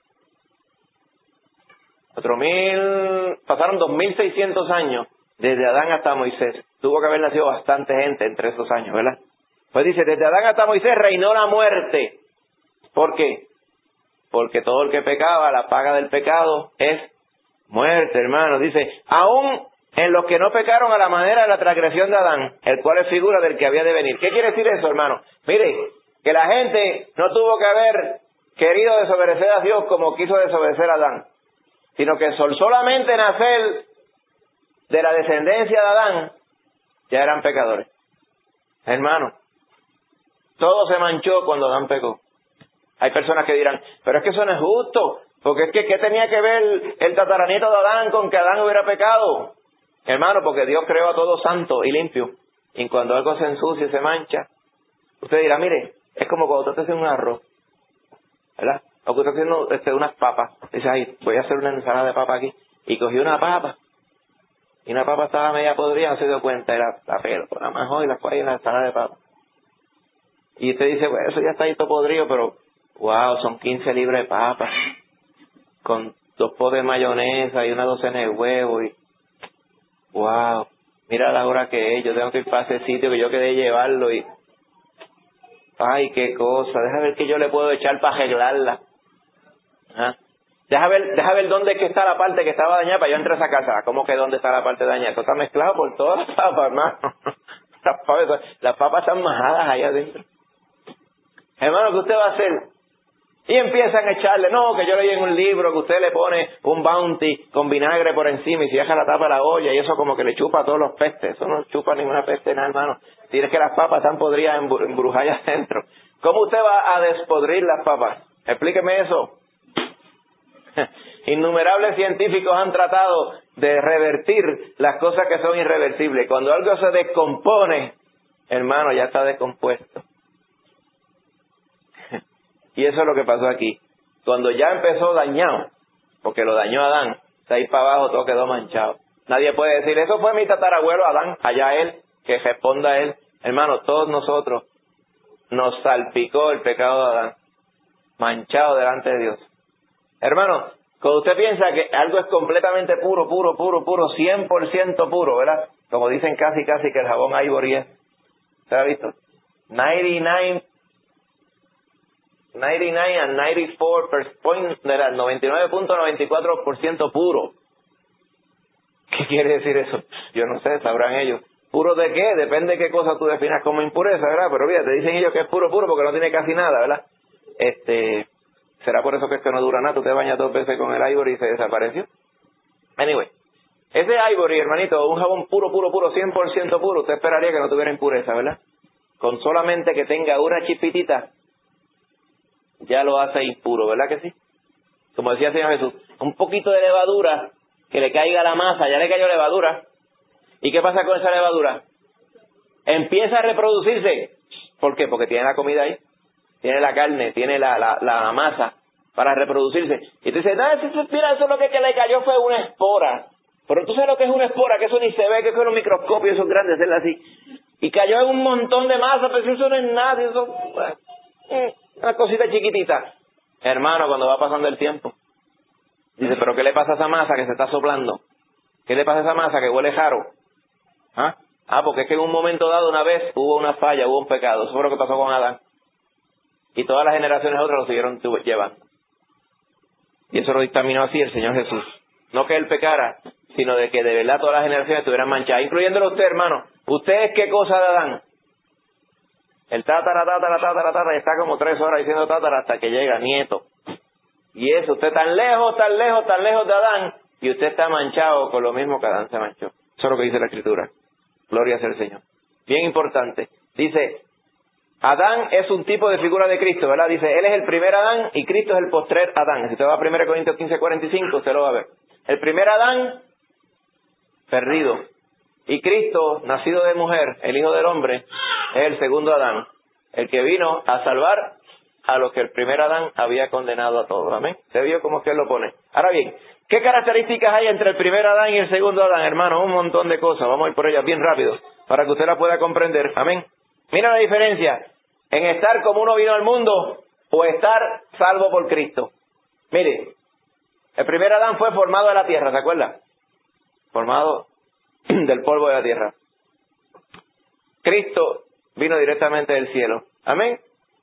otro mil, pasaron dos mil seiscientos años desde Adán hasta Moisés. Tuvo que haber nacido bastante gente entre esos años, ¿verdad? Pues dice, desde Adán hasta Moisés reinó la muerte. ¿Por qué? Porque todo el que pecaba, la paga del pecado es muerte, hermano. Dice, aún en los que no pecaron a la manera de la transgresión de Adán, el cual es figura del que había de venir. ¿Qué quiere decir eso, hermano? Mire, que la gente no tuvo que haber querido desobedecer a Dios como quiso desobedecer a Adán, sino que sol solamente nacer de la descendencia de Adán, ya eran pecadores. Hermano, todo se manchó cuando Adán pecó. Hay personas que dirán, pero es que eso no es justo, porque es que ¿qué tenía que ver el tataranieto de Adán con que Adán hubiera pecado? Hermano, porque Dios creó a todo santo y limpio. Y cuando algo se ensucia y se mancha, usted dirá, mire, es como cuando usted está haciendo un arroz, ¿verdad? O que usted está haciendo este, unas papas. Dice, ay, voy a hacer una ensalada de papa aquí. Y cogió una papa. Y una papa estaba media podrida, no se dio cuenta, era la pelo, la majó y la fue ahí en la ensalada de papa. Y usted dice, bueno, eso ya está ahí todo podrido, pero, wow, son quince libras de papas, con dos potes de mayonesa y una docena de huevos, y, wow, mira la hora que es, yo tengo que ir para ese sitio que yo quedé llevarlo, y, ay, qué cosa, deja ver qué yo le puedo echar para arreglarla. ¿Ah? Deja ver, deja ver dónde es que está la parte que estaba dañada para yo entrar a esa casa. ¿Cómo que dónde está la parte dañada? Esto está mezclado por todas las papas, hermano. Las papas, las papas están majadas allá adentro. Hermano, ¿qué usted va a hacer? Y empiezan a echarle, no, que yo leí en un libro que usted le pone un Bounty con vinagre por encima y si deja la tapa de la olla y eso como que le chupa a todos los pestes. Eso no chupa ninguna peste, nada, hermano. Tienes que las papas están podridas embrujadas adentro. ¿Cómo usted va a despodrir las papas? Explíqueme eso. Innumerables científicos han tratado de revertir las cosas que son irreversibles. Cuando algo se descompone, hermano, ya está descompuesto. Y eso es lo que pasó aquí. Cuando ya empezó dañado, porque lo dañó Adán, de ahí para abajo todo quedó manchado. Nadie puede decir, eso fue mi tatarabuelo Adán, allá él, que responda él. Hermano, todos nosotros nos salpicó el pecado de Adán, manchado delante de Dios. Hermano, cuando usted piensa que algo es completamente puro, puro, puro, puro, cien por ciento puro, ¿verdad? Como dicen casi, casi que el jabón Ivory es. ¿Usted ha visto? noventa y nueve, noventa y nueve and noventa y cuatro per point, noventa y nueve punto noventa y cuatro por ciento puro. ¿Qué quiere decir eso? Yo no sé, sabrán ellos. ¿Puro de qué? Depende de qué cosa tú definas como impureza, ¿verdad? Pero fíjate, dicen ellos que es puro, puro porque no tiene casi nada, ¿verdad? Este... ¿Será por eso que esto no dura nada? Tú te bañas dos veces con el Ivory y se desapareció. Anyway, ese Ivory, hermanito, un jabón puro, puro, puro, cien por ciento puro, usted esperaría que no tuviera impureza, ¿verdad? Con solamente que tenga una chispitita, ya lo hace impuro, ¿verdad que sí? Como decía el Señor Jesús, un poquito de levadura, que le caiga a la masa, ya le cayó levadura. ¿Y qué pasa con esa levadura? Empieza a reproducirse. ¿Por qué? Porque tiene la comida ahí. Tiene la carne, tiene la, la, la masa para reproducirse. Y tú dices, no, mira, eso es lo que, que le cayó fue una espora. Pero tú sabes lo que es una espora, que eso ni se ve, que con los microscopios esos grandes, es así. Y cayó en un montón de masa, pero eso no es nada, eso es una cosita chiquitita. Hermano, cuando va pasando el tiempo, dice, pero ¿qué le pasa a esa masa que se está soplando? ¿Qué le pasa a esa masa que huele jaro? ¿Ah? Ah, porque es que en un momento dado, una vez, hubo una falla, hubo un pecado. Eso fue lo que pasó con Adán. Y todas las generaciones otras lo siguieron llevando. Y eso lo dictaminó así el Señor Jesús. No que Él pecara, sino de que de verdad todas las generaciones estuvieran manchadas, incluyéndolo usted, hermano. ¿Usted es qué cosa de Adán? El tátara, tátara, tátara, tátara, y está como tres horas diciendo tátara hasta que llega nieto. Y eso, usted tan lejos, tan lejos, tan lejos de Adán, y usted está manchado con lo mismo que Adán se manchó. Eso es lo que dice la Escritura. Gloria sea el Señor. Bien importante. Dice, Adán es un tipo de figura de Cristo, ¿verdad? Dice, Él es el primer Adán y Cristo es el postrer Adán. Si usted va a primera Corintios quince, cuarenta y cinco, usted lo va a ver. El primer Adán, perdido. Y Cristo, nacido de mujer, el Hijo del Hombre, es el segundo Adán. El que vino a salvar a los que el primer Adán había condenado a todos. ¿Amén? ¿Se vio cómo es que Él lo pone? Ahora bien, ¿qué características hay entre el primer Adán y el segundo Adán, hermano? Un montón de cosas. Vamos a ir por ellas bien rápido, para que usted la pueda comprender. Amén. Mira la diferencia en estar como uno vino al mundo o estar salvo por Cristo. Mire, el primer Adán fue formado de la tierra, ¿se acuerda? Formado del polvo de la tierra. Cristo vino directamente del cielo. Amén.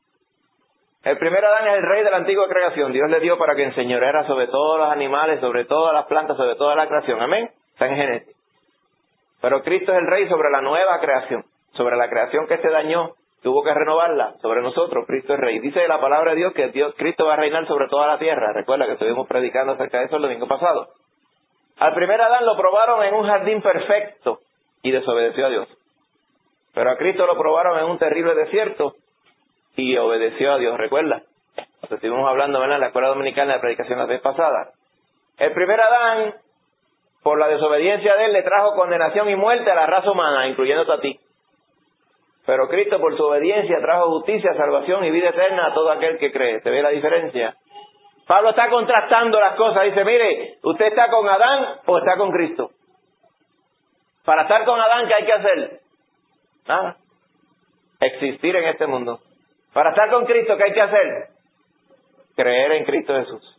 El primer Adán es el rey de la antigua creación. Dios le dio para que enseñoreara sobre todos los animales, sobre todas las plantas, sobre toda la creación. Amén. Está en Génesis. Pero Cristo es el rey sobre la nueva creación. Sobre la creación que se dañó, tuvo que renovarla. Sobre nosotros, Cristo es rey. Dice la palabra de Dios que Dios, Cristo va a reinar sobre toda la tierra. Recuerda que estuvimos predicando acerca de eso el domingo pasado. Al primer Adán lo probaron en un jardín perfecto y desobedeció a Dios. Pero a Cristo lo probaron en un terrible desierto y obedeció a Dios. ¿Recuerda? Lo estuvimos hablando, ¿verdad?, en la escuela dominical, en la predicación la vez pasada. El primer Adán, por la desobediencia de él, le trajo condenación y muerte a la raza humana, incluyéndote a ti. Pero Cristo, por su obediencia, trajo justicia, salvación y vida eterna a todo aquel que cree. ¿Se ve la diferencia? Pablo está contrastando las cosas. Dice, mire, ¿usted está con Adán o está con Cristo? Para estar con Adán, ¿qué hay que hacer? Nada. Existir en este mundo. Para estar con Cristo, ¿qué hay que hacer? Creer en Cristo Jesús.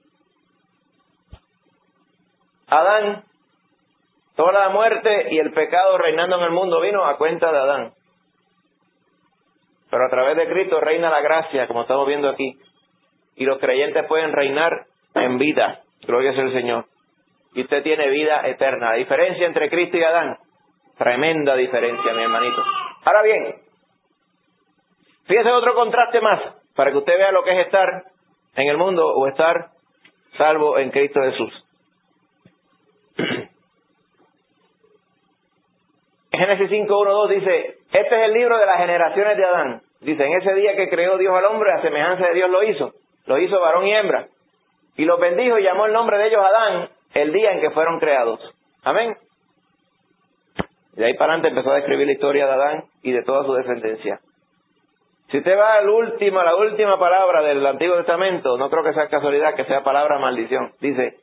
Adán, toda la muerte y el pecado reinando en el mundo vino a cuenta de Adán. Pero a través de Cristo reina la gracia, como estamos viendo aquí. Y los creyentes pueden reinar en vida. Gloria sea el Señor. Y usted tiene vida eterna. La diferencia entre Cristo y Adán, tremenda diferencia, mi hermanito. Ahora bien, fíjese otro contraste más, para que usted vea lo que es estar en el mundo o estar salvo en Cristo Jesús. Génesis cinco, uno, dos dice, este es el libro de las generaciones de Adán. Dice, en ese día que creó Dios al hombre, a semejanza de Dios lo hizo. Lo hizo varón y hembra. Y los bendijo y llamó el nombre de ellos Adán, el día en que fueron creados. Amén. De ahí para adelante empezó a describir la historia de Adán y de toda su descendencia. Si usted va a la última, la última palabra del Antiguo Testamento, no creo que sea casualidad que sea palabra maldición. Dice,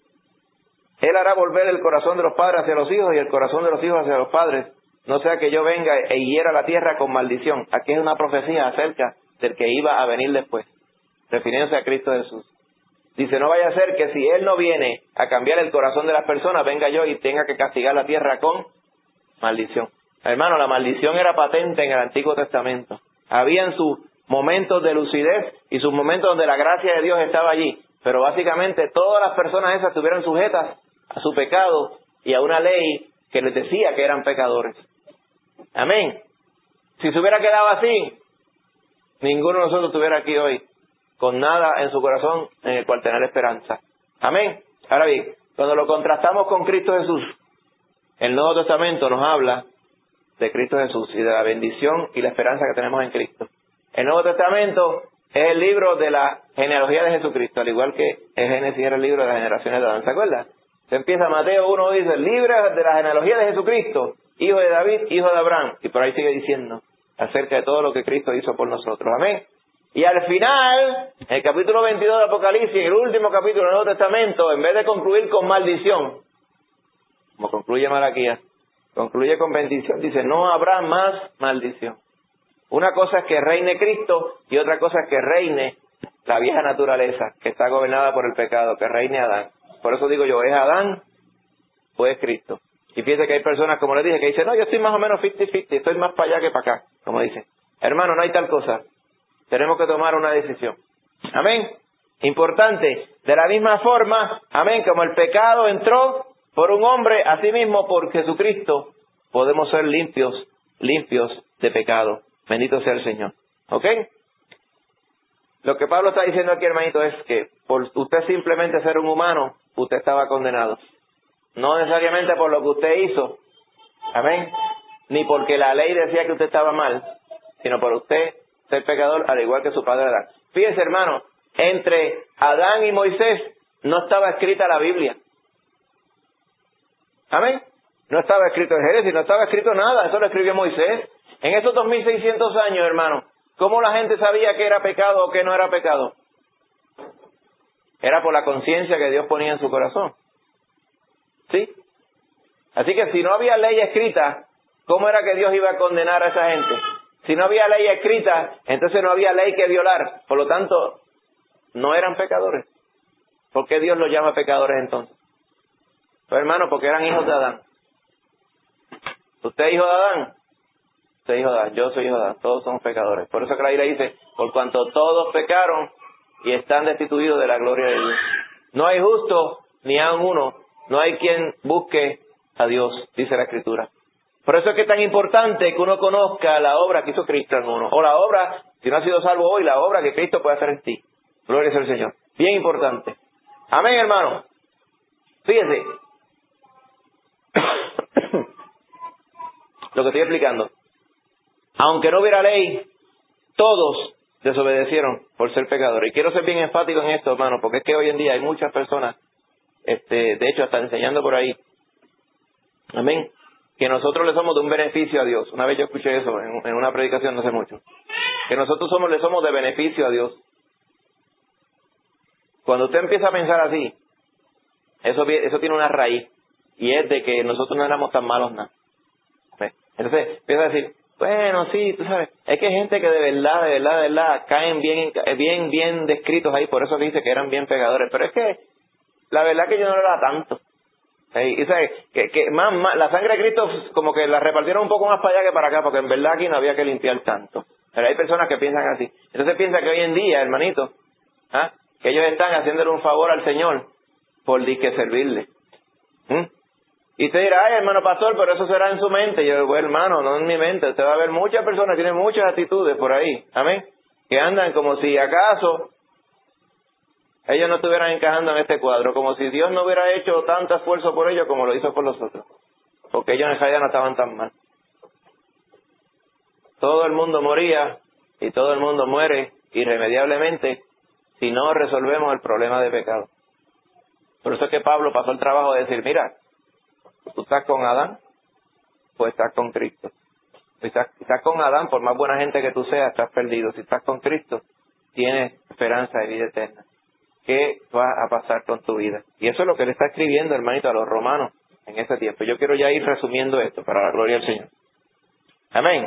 Él hará volver el corazón de los padres hacia los hijos y el corazón de los hijos hacia los padres. No sea que yo venga e hiera la tierra con maldición. Aquí es una profecía acerca del que iba a venir después, refiriéndose a Cristo Jesús. Dice, no vaya a ser que si Él no viene a cambiar el corazón de las personas, venga yo y tenga que castigar la tierra con maldición. Hermano, la maldición era patente en el Antiguo Testamento. Habían sus momentos de lucidez y sus momentos donde la gracia de Dios estaba allí. Pero básicamente todas las personas esas estuvieron sujetas a su pecado y a una ley que les decía que eran pecadores. Amén. Si se hubiera quedado así, ninguno de nosotros estuviera aquí hoy con nada en su corazón en el cual tener esperanza. Amén. Ahora bien, cuando lo contrastamos con Cristo Jesús, el Nuevo Testamento nos habla de Cristo Jesús y de la bendición y la esperanza que tenemos en Cristo. El Nuevo Testamento es el libro de la genealogía de Jesucristo, al igual que el Génesis era el libro de las generaciones de Adán. ¿Se acuerda? Se empieza Mateo uno, dice, libre de la genealogía de Jesucristo, hijo de David, hijo de Abraham. Y por ahí sigue diciendo acerca de todo lo que Cristo hizo por nosotros. Amén. Y al final, en el capítulo veintidós de Apocalipsis, en el último capítulo del Nuevo Testamento, en vez de concluir con maldición, como concluye Malaquías, concluye con bendición. Dice, no habrá más maldición. Una cosa es que reine Cristo y otra cosa es que reine la vieja naturaleza, que está gobernada por el pecado, que reine Adán. Por eso digo yo, ¿es Adán o es Cristo? Y fíjese que hay personas, como les dije, que dicen, no, yo estoy más o menos cincuenta cincuenta, estoy más para allá que para acá, como dicen. Hermano, no hay tal cosa. Tenemos que tomar una decisión. Amén. Importante. De la misma forma, amén, como el pecado entró por un hombre, así mismo por Jesucristo podemos ser limpios, limpios de pecado. Bendito sea el Señor. ¿Ok? Lo que Pablo está diciendo aquí, hermanito, es que por usted simplemente ser un humano, usted estaba condenado. No necesariamente por lo que usted hizo, amén, ni porque la ley decía que usted estaba mal, sino por usted ser pecador, al igual que su padre Adán. Fíjese, hermano, entre Adán y Moisés no estaba escrita la Biblia. Amén. No estaba escrito el Génesis, no estaba escrito nada, eso lo escribió Moisés. En esos dos mil seiscientos años, hermano, ¿cómo la gente sabía que era pecado o que no era pecado? Era por la conciencia que Dios ponía en su corazón. ¿Sí? Así que si no había ley escrita, ¿cómo era que Dios iba a condenar a esa gente? Si no había ley escrita, entonces no había ley que violar. Por lo tanto, no eran pecadores. ¿Por qué Dios los llama pecadores entonces? Pues hermano, porque eran hijos de Adán. ¿Usted es hijo de Adán? Usted es hijo de Adán, yo soy hijo de Adán, todos somos pecadores. Por eso que la Biblia dice, por cuanto todos pecaron y están destituidos de la gloria de Dios. No hay justo ni aun uno, no hay quien busque a Dios, dice la Escritura. Por eso es que es tan importante que uno conozca la obra que hizo Cristo en uno. O la obra, si no has sido salvo hoy, la obra que Cristo puede hacer en ti. Gloria sea al Señor. Bien importante. Amén, hermano. Fíjense. Lo que estoy explicando. aunque no hubiera ley, todos desobedecieron por ser pecadores. Y quiero ser bien enfático en esto, hermano, porque es que hoy en día hay muchas personas, este, de hecho, hasta enseñando por ahí, amén, que nosotros le somos de un beneficio a Dios. Una vez yo escuché eso en, en una predicación no hace mucho, que nosotros somos le somos de beneficio a Dios. Cuando usted empieza a pensar así, eso, eso tiene una raíz, y es de que nosotros no éramos tan malos nada. Entonces empieza a decir, bueno, sí, tú sabes, es que hay gente que de verdad, de verdad, de verdad, caen bien, bien, bien descritos ahí, por eso dice que eran bien pecadores, pero es que la verdad que yo no era tanto. ¿Sí? Y sabes, que, que más, más, la sangre de Cristo como que la repartieron un poco más para allá que para acá, porque en verdad aquí no había que limpiar tanto. Pero hay personas que piensan así. Entonces piensa que hoy en día, hermanito, ¿ah? que ellos están haciéndole un favor al Señor por disque servirle. ¿Mm? Y usted dirá, ay, hermano pastor, pero eso será en su mente. Y yo, bueno, hermano, no en mi mente. Usted va a ver muchas personas, tienen muchas actitudes por ahí, amén, que andan como si acaso ellos no estuvieran encajando en este cuadro, como si Dios no hubiera hecho tanto esfuerzo por ellos como lo hizo por los otros, porque ellos en realidad no estaban tan mal. Todo el mundo moría y todo el mundo muere irremediablemente si no resolvemos el problema de pecado. Por eso es que Pablo pasó el trabajo de decir, mira, tú estás con Adán, pues estás con Cristo. Si estás, si estás con Adán, por más buena gente que tú seas, estás perdido. Si estás con Cristo, tienes esperanza de vida eterna. ¿Qué va a pasar con tu vida? Y eso es lo que le está escribiendo, hermanito, a los romanos en este tiempo. Yo quiero ya ir resumiendo esto para la gloria del Señor. Amén.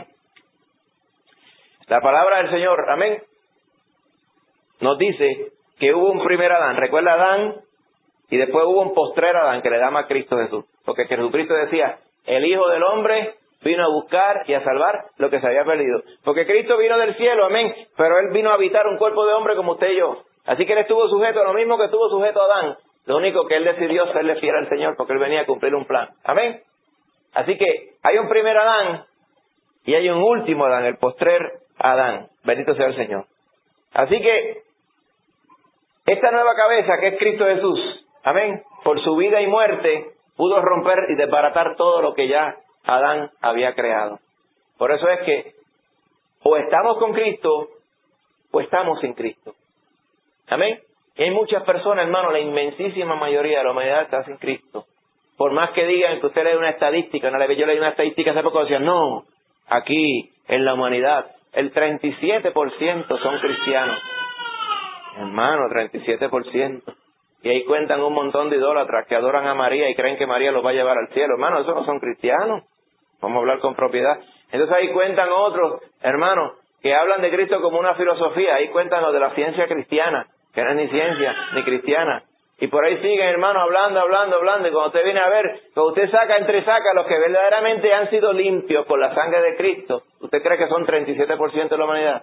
La palabra del Señor, amén, nos dice que hubo un primer Adán. Recuerda Adán, y después hubo un postrer Adán que le llama a Cristo Jesús. Porque Jesucristo decía, el Hijo del Hombre vino a buscar y a salvar lo que se había perdido. Porque Cristo vino del cielo, amén, pero Él vino a habitar un cuerpo de hombre como usted y yo. Así que Él estuvo sujeto a lo mismo que estuvo sujeto a Adán. Lo único que Él decidió serle fiel al Señor porque Él venía a cumplir un plan. Amén. Así que hay un primer Adán y hay un último Adán, el postrer Adán. Bendito sea el Señor. Así que esta nueva cabeza que es Cristo Jesús, amén, por su vida y muerte, pudo romper y desbaratar todo lo que ya Adán había creado. Por eso es que o estamos con Cristo o estamos sin Cristo. Amén. Y hay muchas personas, hermano, la inmensísima mayoría de la humanidad está sin Cristo. Por más que digan que usted lee una estadística, no, yo leí una estadística hace poco, decían, no, aquí en la humanidad el treinta y siete por ciento son cristianos. Hermano, treinta y siete por ciento. Y ahí cuentan un montón de idólatras que adoran a María y creen que María los va a llevar al cielo. Hermano, esos no son cristianos. Vamos a hablar con propiedad. Entonces ahí cuentan otros, hermanos, que hablan de Cristo como una filosofía. Ahí cuentan los de la ciencia cristiana, que no es ni ciencia ni cristiana. Y por ahí siguen, hermanos, hablando, hablando, hablando. Y cuando usted viene a ver, cuando usted saca, entre saca los que verdaderamente han sido limpios por la sangre de Cristo, ¿usted cree que son treinta y siete por ciento de la humanidad?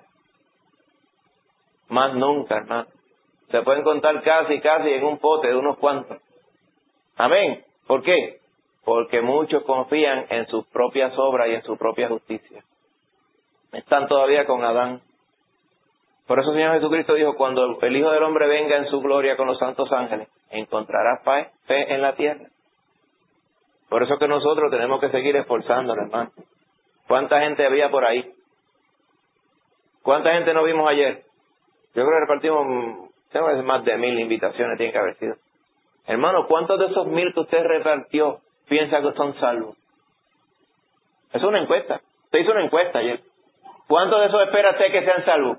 Más nunca, hermano. Se pueden contar casi, casi en un pote de unos cuantos. Amén. ¿Por qué? Porque muchos confían en sus propias obras y en su propia justicia. Están todavía con Adán. Por eso el Señor Jesucristo dijo, cuando el Hijo del Hombre venga en su gloria con los santos ángeles, encontrará fe, fe en la tierra. Por eso que nosotros tenemos que seguir esforzándonos, hermano. ¿Cuánta gente había por ahí? ¿Cuánta gente nos vimos ayer? Yo creo que repartimos, tengo que decir, más de mil invitaciones, tienen que haber sido. Hermano, ¿cuántos de esos mil que usted repartió piensa que son salvos? Es una encuesta. Usted hizo una encuesta ayer. ¿Cuántos de esos espera usted que sean salvos?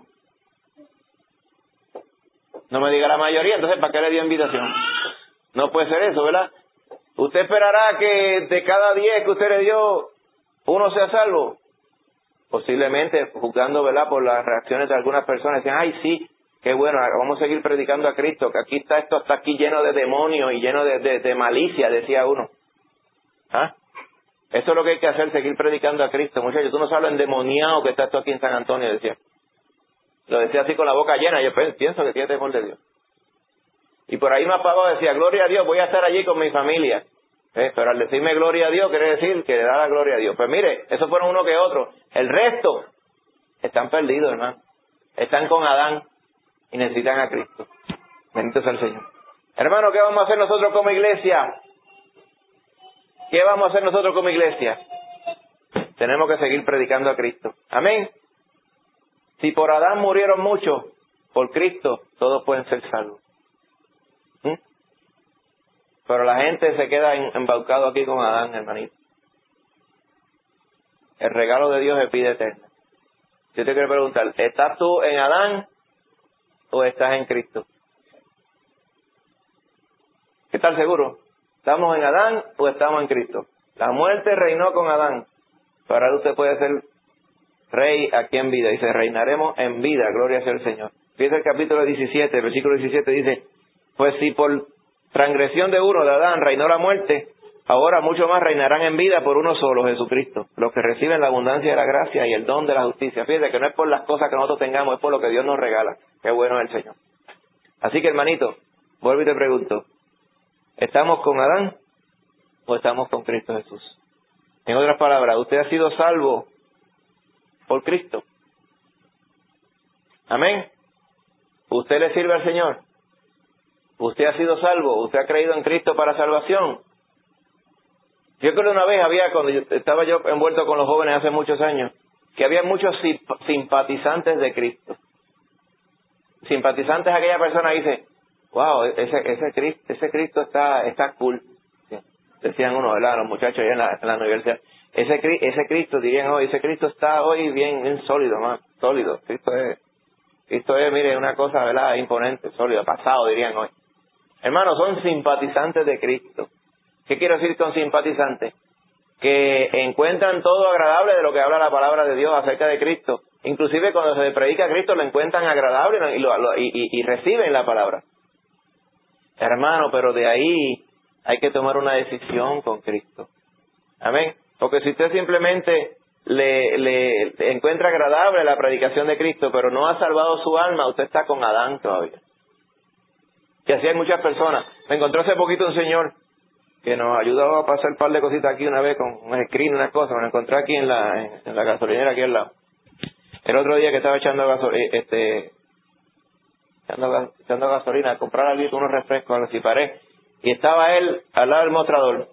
No me diga la mayoría, entonces ¿para qué le dio invitación? No puede ser eso, ¿verdad? ¿Usted esperará que de cada diez que usted le dio, uno sea salvo? Posiblemente, juzgando, ¿verdad?, por las reacciones de algunas personas, dicen, ay, sí, qué bueno, vamos a seguir predicando a Cristo, que aquí está esto, está aquí lleno de demonios y lleno de, de, de malicia, decía uno. ¿Ah? Eso es lo que hay que hacer, seguir predicando a Cristo. Muchachos, tú no sabes lo endemoniado que está esto aquí en San Antonio, decía. Lo decía así con la boca llena, yo pienso que tiene temor de Dios. Y por ahí más para abajo decía, gloria a Dios, voy a estar allí con mi familia. ¿Eh? Pero al decirme gloria a Dios, quiere decir que le da la gloria a Dios. Pues mire, esos fueron uno que otro. El resto están perdidos, hermano. Están con Adán y necesitan a Cristo. Bendito sea el Señor. Hermano, ¿qué vamos a hacer nosotros como iglesia? ¿Qué vamos a hacer nosotros como iglesia? Tenemos que seguir predicando a Cristo. Amén. Si por Adán murieron muchos, por Cristo todos pueden ser salvos. ¿Mm? Pero la gente se queda embaucado aquí con Adán, hermanito. El regalo de Dios es vida eterna. Yo te quiero preguntar, ¿estás tú en Adán o estás en Cristo? ¿Qué tal seguro? ¿Estamos en Adán o estamos en Cristo? La muerte reinó con Adán. Pero ahora usted puede ser rey aquí en vida. Dice, reinaremos en vida. Gloria sea el Señor. Fíjese el capítulo diecisiete, el versículo diecisiete dice, pues si por transgresión de uno, de Adán, reinó la muerte, ahora mucho más reinarán en vida por uno solo, Jesucristo, los que reciben la abundancia de la gracia y el don de la justicia. Fíjese que no es por las cosas que nosotros tengamos, es por lo que Dios nos regala. Qué bueno es el Señor. Así que, hermanito, vuelvo y te pregunto, ¿estamos con Adán o estamos con Cristo Jesús? En otras palabras, ¿usted ha sido salvo por Cristo? Amén. ¿Usted le sirve al Señor? ¿Usted ha sido salvo? ¿Usted ha creído en Cristo para salvación? Yo creo que una vez había, cuando yo, estaba yo envuelto con los jóvenes hace muchos años, que había muchos simpatizantes de Cristo. Simpatizantes, aquella persona que dice, wow, ese, ese, Cristo, ese Cristo está, está cool. Sí. Decían uno, ¿verdad? Los muchachos allá en la, en la universidad. Ese, ese Cristo, dirían hoy, ese Cristo está hoy bien, bien sólido, más sólido. Cristo es, Cristo es, mire, una cosa, ¿verdad? Imponente, sólido, pasado, dirían hoy. Hermanos, son simpatizantes de Cristo. ¿Qué quiero decir con simpatizantes? Que encuentran todo agradable de lo que habla la palabra de Dios acerca de Cristo. Inclusive cuando se predica a Cristo lo encuentran agradable y, lo, lo, y, y, y reciben la palabra. Hermano, pero de ahí hay que tomar una decisión con Cristo. Amén. Porque si usted simplemente le, le encuentra agradable la predicación de Cristo, pero no ha salvado su alma, usted está con Adán todavía. Y así hay muchas personas. Me encontró hace poquito un señor que nos ayudó a pasar un par de cositas aquí una vez con un screen, unas cosas. Me lo encontré aquí en la, en, en la gasolinera aquí al lado. El otro día que estaba echando gasolina, este, echando, echando gasolina, a comprar algo, unos refrescos, algo así, paré. Y estaba él al lado del mostrador.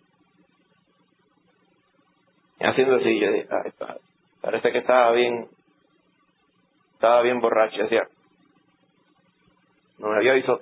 Haciendo así, yo dije, ay, parece que estaba bien, estaba bien borracho, decía. No me había visto.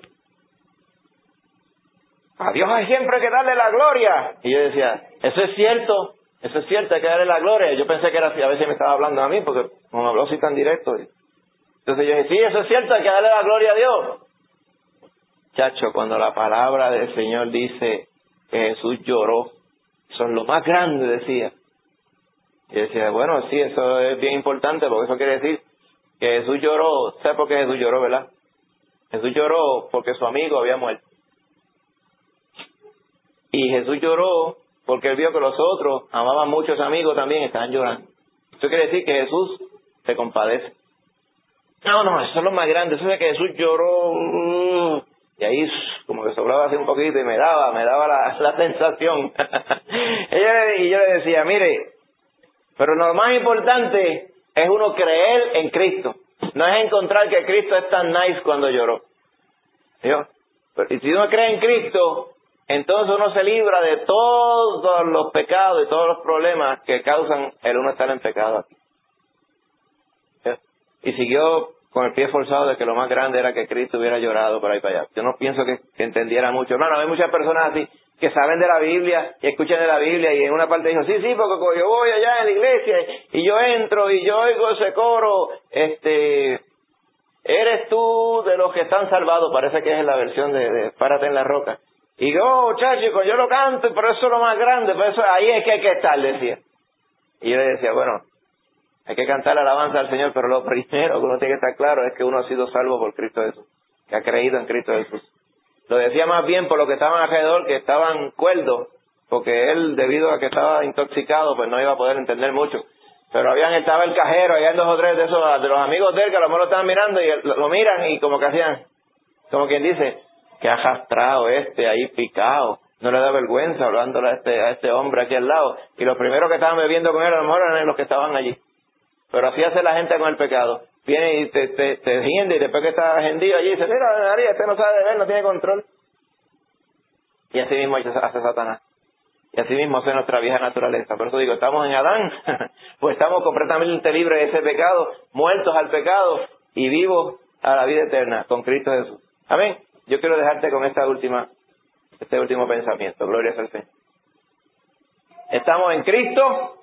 A Dios hay siempre que darle la gloria. Y yo decía, eso es cierto, eso es cierto, hay que darle la gloria. Yo pensé que era así, a veces me estaba hablando a mí, porque no me habló así tan directo. Entonces yo dije, sí, eso es cierto, hay que darle la gloria a Dios. Chacho, cuando la palabra del Señor dice que Jesús lloró, eso es lo más grande, decía. Y decía, bueno, sí, eso es bien importante, porque eso quiere decir que Jesús lloró. ¿Sabe por qué Jesús lloró, verdad? Jesús lloró porque su amigo había muerto. Y Jesús lloró porque él vio que los otros amaban mucho a sus amigos también, estaban llorando. Eso quiere decir que Jesús se compadece. No, no, eso es lo más grande. Eso es que Jesús lloró. Y ahí como que sobraba así un poquito y me daba, me daba la, la sensación. y, yo le, y yo le decía, mire, pero lo más importante es uno creer en Cristo. No es encontrar que Cristo es tan nice cuando lloró. ¿Yo? Pero, y si uno cree en Cristo, entonces uno se libra de todos los pecados y todos los problemas que causan el uno estar en pecado aquí. ¿Sí? Y siguió con el pie forzado de que lo más grande era que Cristo hubiera llorado por ahí para allá. Yo no pienso que, que entendiera mucho. Hermano, hay muchas personas así que saben de la Biblia y escuchan de la Biblia y en una parte dijo, sí, sí, porque yo voy allá en la iglesia y yo entro y yo oigo ese coro, este... eres tú de los que están salvados, parece que es la versión de, de Párate en la roca. Y yo, chachico, yo lo canto, pero eso es lo más grande, pero eso ahí es que hay que estar, decía. Y yo le decía, bueno, hay que cantar la alabanza al Señor, pero lo primero que uno tiene que estar claro es que uno ha sido salvo por Cristo Jesús, que ha creído en Cristo Jesús. Lo decía más bien por los que estaban alrededor, que estaban cuerdos, porque él, debido a que estaba intoxicado, pues no iba a poder entender mucho. Pero habían, estaba el cajero, había dos o tres de esos, de los amigos de él, que a lo mejor lo estaban mirando y lo, lo miran y como que hacían, como quien dice, que arrastrado este ahí picado, no le da vergüenza hablándole a este, a este hombre aquí al lado. Y los primeros que estaban bebiendo con él a lo mejor eran los que estaban allí. Pero así hace la gente con el pecado. Viene y te, te, te hiende y después que está hendido allí dice, mira, María, este no sabe beber, no tiene control. Y así mismo hace Satanás. y así mismo hacer nuestra vieja naturaleza. Por eso digo, estamos en Adán, pues estamos completamente libres de ese pecado, muertos al pecado y vivos a la vida eterna con Cristo Jesús. Amén. Yo quiero dejarte con esta última, este último pensamiento. Gloria al Señor. ¿Estamos en Cristo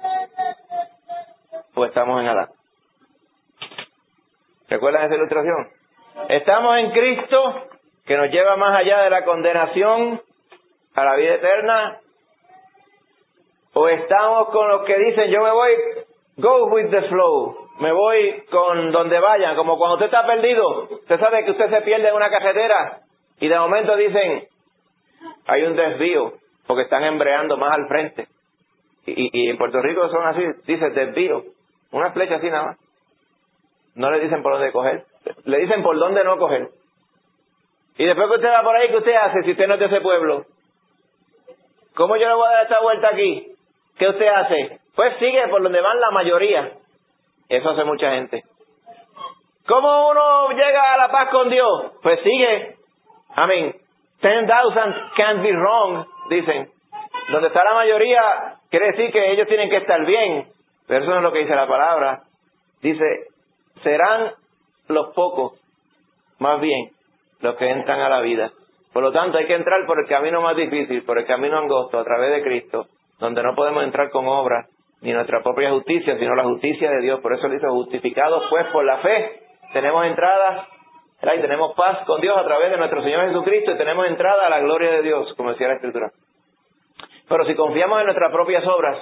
o estamos en Adán? ¿Recuerdan esa ilustración? ¿Estamos en Cristo, que nos lleva más allá de la condenación a la vida eterna? ¿O estamos con los que dicen, yo me voy, go with the flow, me voy con donde vayan? Como cuando usted está perdido, usted sabe que usted se pierde en una carretera y de momento dicen, hay un desvío, porque están embreando más al frente. Y, y en Puerto Rico son así, dice desvío, una flecha así nada más. No le dicen por dónde coger, le dicen por dónde no coger. Y después que usted va por ahí, ¿qué usted hace si usted no es de ese pueblo? ¿Cómo yo le voy a dar esta vuelta aquí? ¿Qué usted hace? Pues sigue por donde van la mayoría. Eso hace mucha gente. ¿Cómo uno llega a la paz con Dios? Pues sigue. I mean, ten thousand can't be wrong, dicen. Donde está la mayoría, quiere decir que ellos tienen que estar bien. Pero eso no es lo que dice la palabra. Dice, serán los pocos, más bien, los que entran a la vida. Por lo tanto, hay que entrar por el camino más difícil, por el camino angosto, a través de Cristo, donde no podemos entrar con obras, ni nuestra propia justicia, sino la justicia de Dios. Por eso le dice, justificados pues por la fe, tenemos entrada, ¿verdad? Y tenemos paz con Dios a través de nuestro Señor Jesucristo, y tenemos entrada a la gloria de Dios, como decía la Escritura. Pero si confiamos en nuestras propias obras,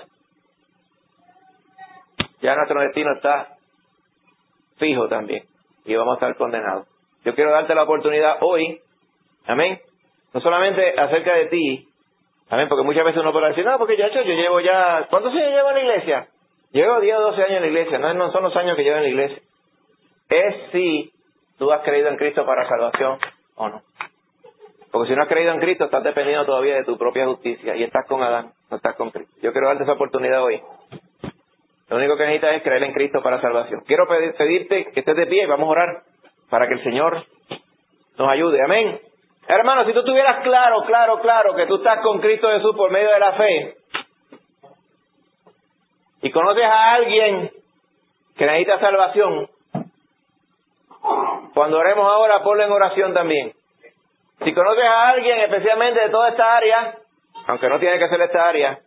ya nuestro destino está fijo también, y vamos a estar condenados. Yo quiero darte la oportunidad hoy, amén, no solamente acerca de ti, amén, porque muchas veces uno puede decir, no, porque ya yo, yo llevo ya, ¿cuántos años llevo en la iglesia? Llevo diez o doce años en la iglesia, no, no son los años que llevo en la iglesia. Es si tú has creído en Cristo para salvación o no. Porque si no has creído en Cristo, estás dependiendo todavía de tu propia justicia, y estás con Adán, no estás con Cristo. Yo quiero darte esa oportunidad hoy. Lo único que necesitas es creer en Cristo para salvación. Quiero pedir, pedirte que estés de pie y vamos a orar para que el Señor nos ayude. Amén. Hermano, si tú tuvieras claro, claro, claro que tú estás con Cristo Jesús por medio de la fe y conoces a alguien que necesita salvación, cuando oremos ahora, ponlo en oración también. Si conoces a alguien especialmente de toda esta área, aunque no tiene que ser esta área,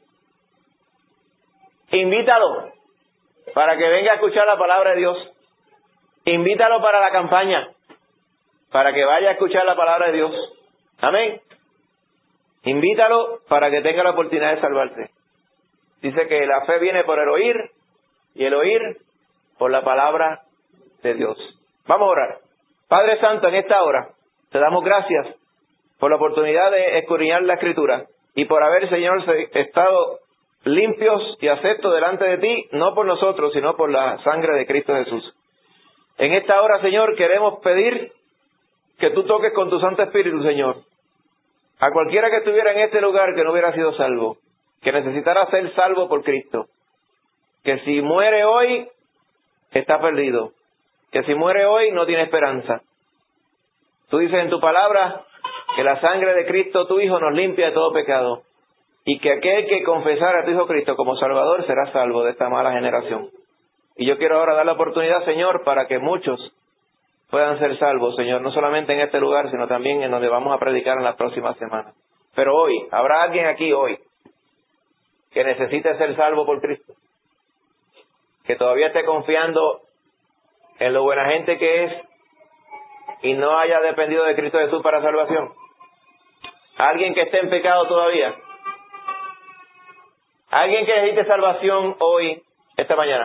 invítalo para que venga a escuchar la palabra de Dios. Invítalo para la campaña, para que vaya a escuchar la palabra de Dios. Amén. Invítalo para que tenga la oportunidad de salvarse. Dice que la fe viene por el oír, y el oír por la palabra de Dios. Vamos a orar. Padre Santo, en esta hora te damos gracias por la oportunidad de escudriñar la Escritura y por haber, Señor, estado limpios y aceptos delante de ti, no por nosotros, sino por la sangre de Cristo Jesús. En esta hora, Señor, queremos pedir que tú toques con tu Santo Espíritu, Señor, a cualquiera que estuviera en este lugar que no hubiera sido salvo, que necesitara ser salvo por Cristo, que si muere hoy, está perdido, que si muere hoy, no tiene esperanza. Tú dices en tu palabra que la sangre de Cristo, tu Hijo, nos limpia de todo pecado, y que aquel que confesara a tu Hijo Cristo como Salvador será salvo de esta mala generación. Y yo quiero ahora dar la oportunidad, Señor, para que muchos puedan ser salvos, Señor, no solamente en este lugar, sino también en donde vamos a predicar en las próximas semanas. Pero hoy, habrá alguien aquí hoy que necesite ser salvo por Cristo, que todavía esté confiando en lo buena gente que es y no haya dependido de Cristo Jesús para salvación. Alguien que esté en pecado todavía. Alguien que necesite salvación hoy, esta mañana.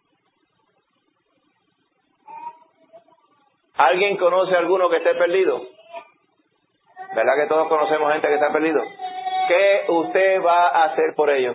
¿Alguien conoce a alguno que esté perdido? ¿Verdad que todos conocemos gente que está perdido? ¿Qué usted va a hacer por ellos?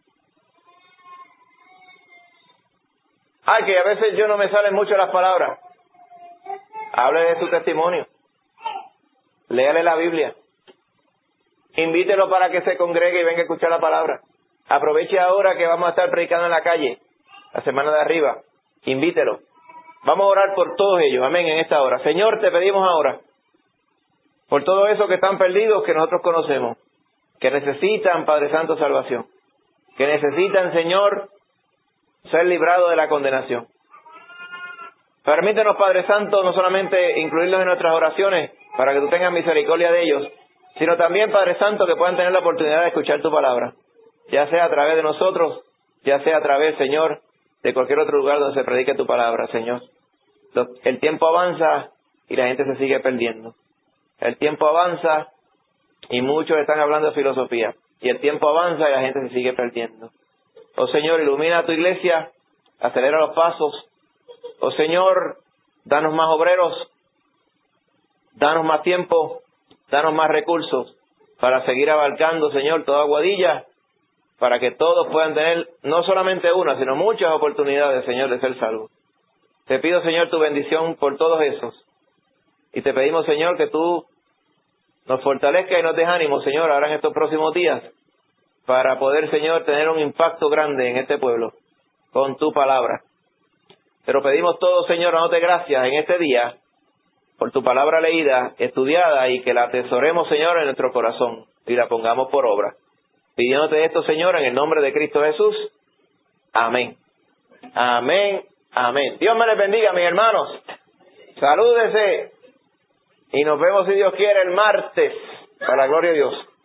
Ay, que a veces yo no me salen mucho las palabras. Hable de su testimonio. Léale la Biblia. Invítelo para que se congregue y venga a escuchar la palabra. Aproveche ahora que vamos a estar predicando en la calle, la semana de arriba. Invítelo. Vamos a orar por todos ellos, amén, en esta hora. Señor, te pedimos ahora, por todo eso que están perdidos, que nosotros conocemos. que necesitan, Padre Santo, salvación, que necesitan, Señor, ser librados de la condenación. Permítenos, Padre Santo, no solamente incluirlos en nuestras oraciones para que tú tengas misericordia de ellos, sino también, Padre Santo, que puedan tener la oportunidad de escuchar tu palabra, ya sea a través de nosotros, ya sea a través, Señor, de cualquier otro lugar donde se predique tu palabra, Señor. El tiempo avanza y la gente se sigue perdiendo. El tiempo avanza y muchos están hablando de filosofía. Y el tiempo avanza y la gente se sigue perdiendo. Oh Señor, ilumina a tu iglesia, acelera los pasos. Oh Señor, danos más obreros, danos más tiempo, danos más recursos para seguir abarcando, Señor, toda Aguadilla, para que todos puedan tener no solamente una, sino muchas oportunidades, Señor, de ser salvos. Te pido, Señor, tu bendición por todos esos. Y te pedimos, Señor, que tú nos fortalezcas y nos des ánimo, Señor, ahora en estos próximos días, para poder, Señor, tener un impacto grande en este pueblo, con tu palabra. Pero pedimos todo, Señor, dándote gracias en este día, por tu palabra leída, estudiada, y que la atesoremos, Señor, en nuestro corazón, y la pongamos por obra. Pidiéndote esto, Señor, en el nombre de Cristo Jesús. Amén. Amén. Amén. Dios me les bendiga, mis hermanos. Salúdese. Y nos vemos, si Dios quiere, el martes. Para la gloria de Dios.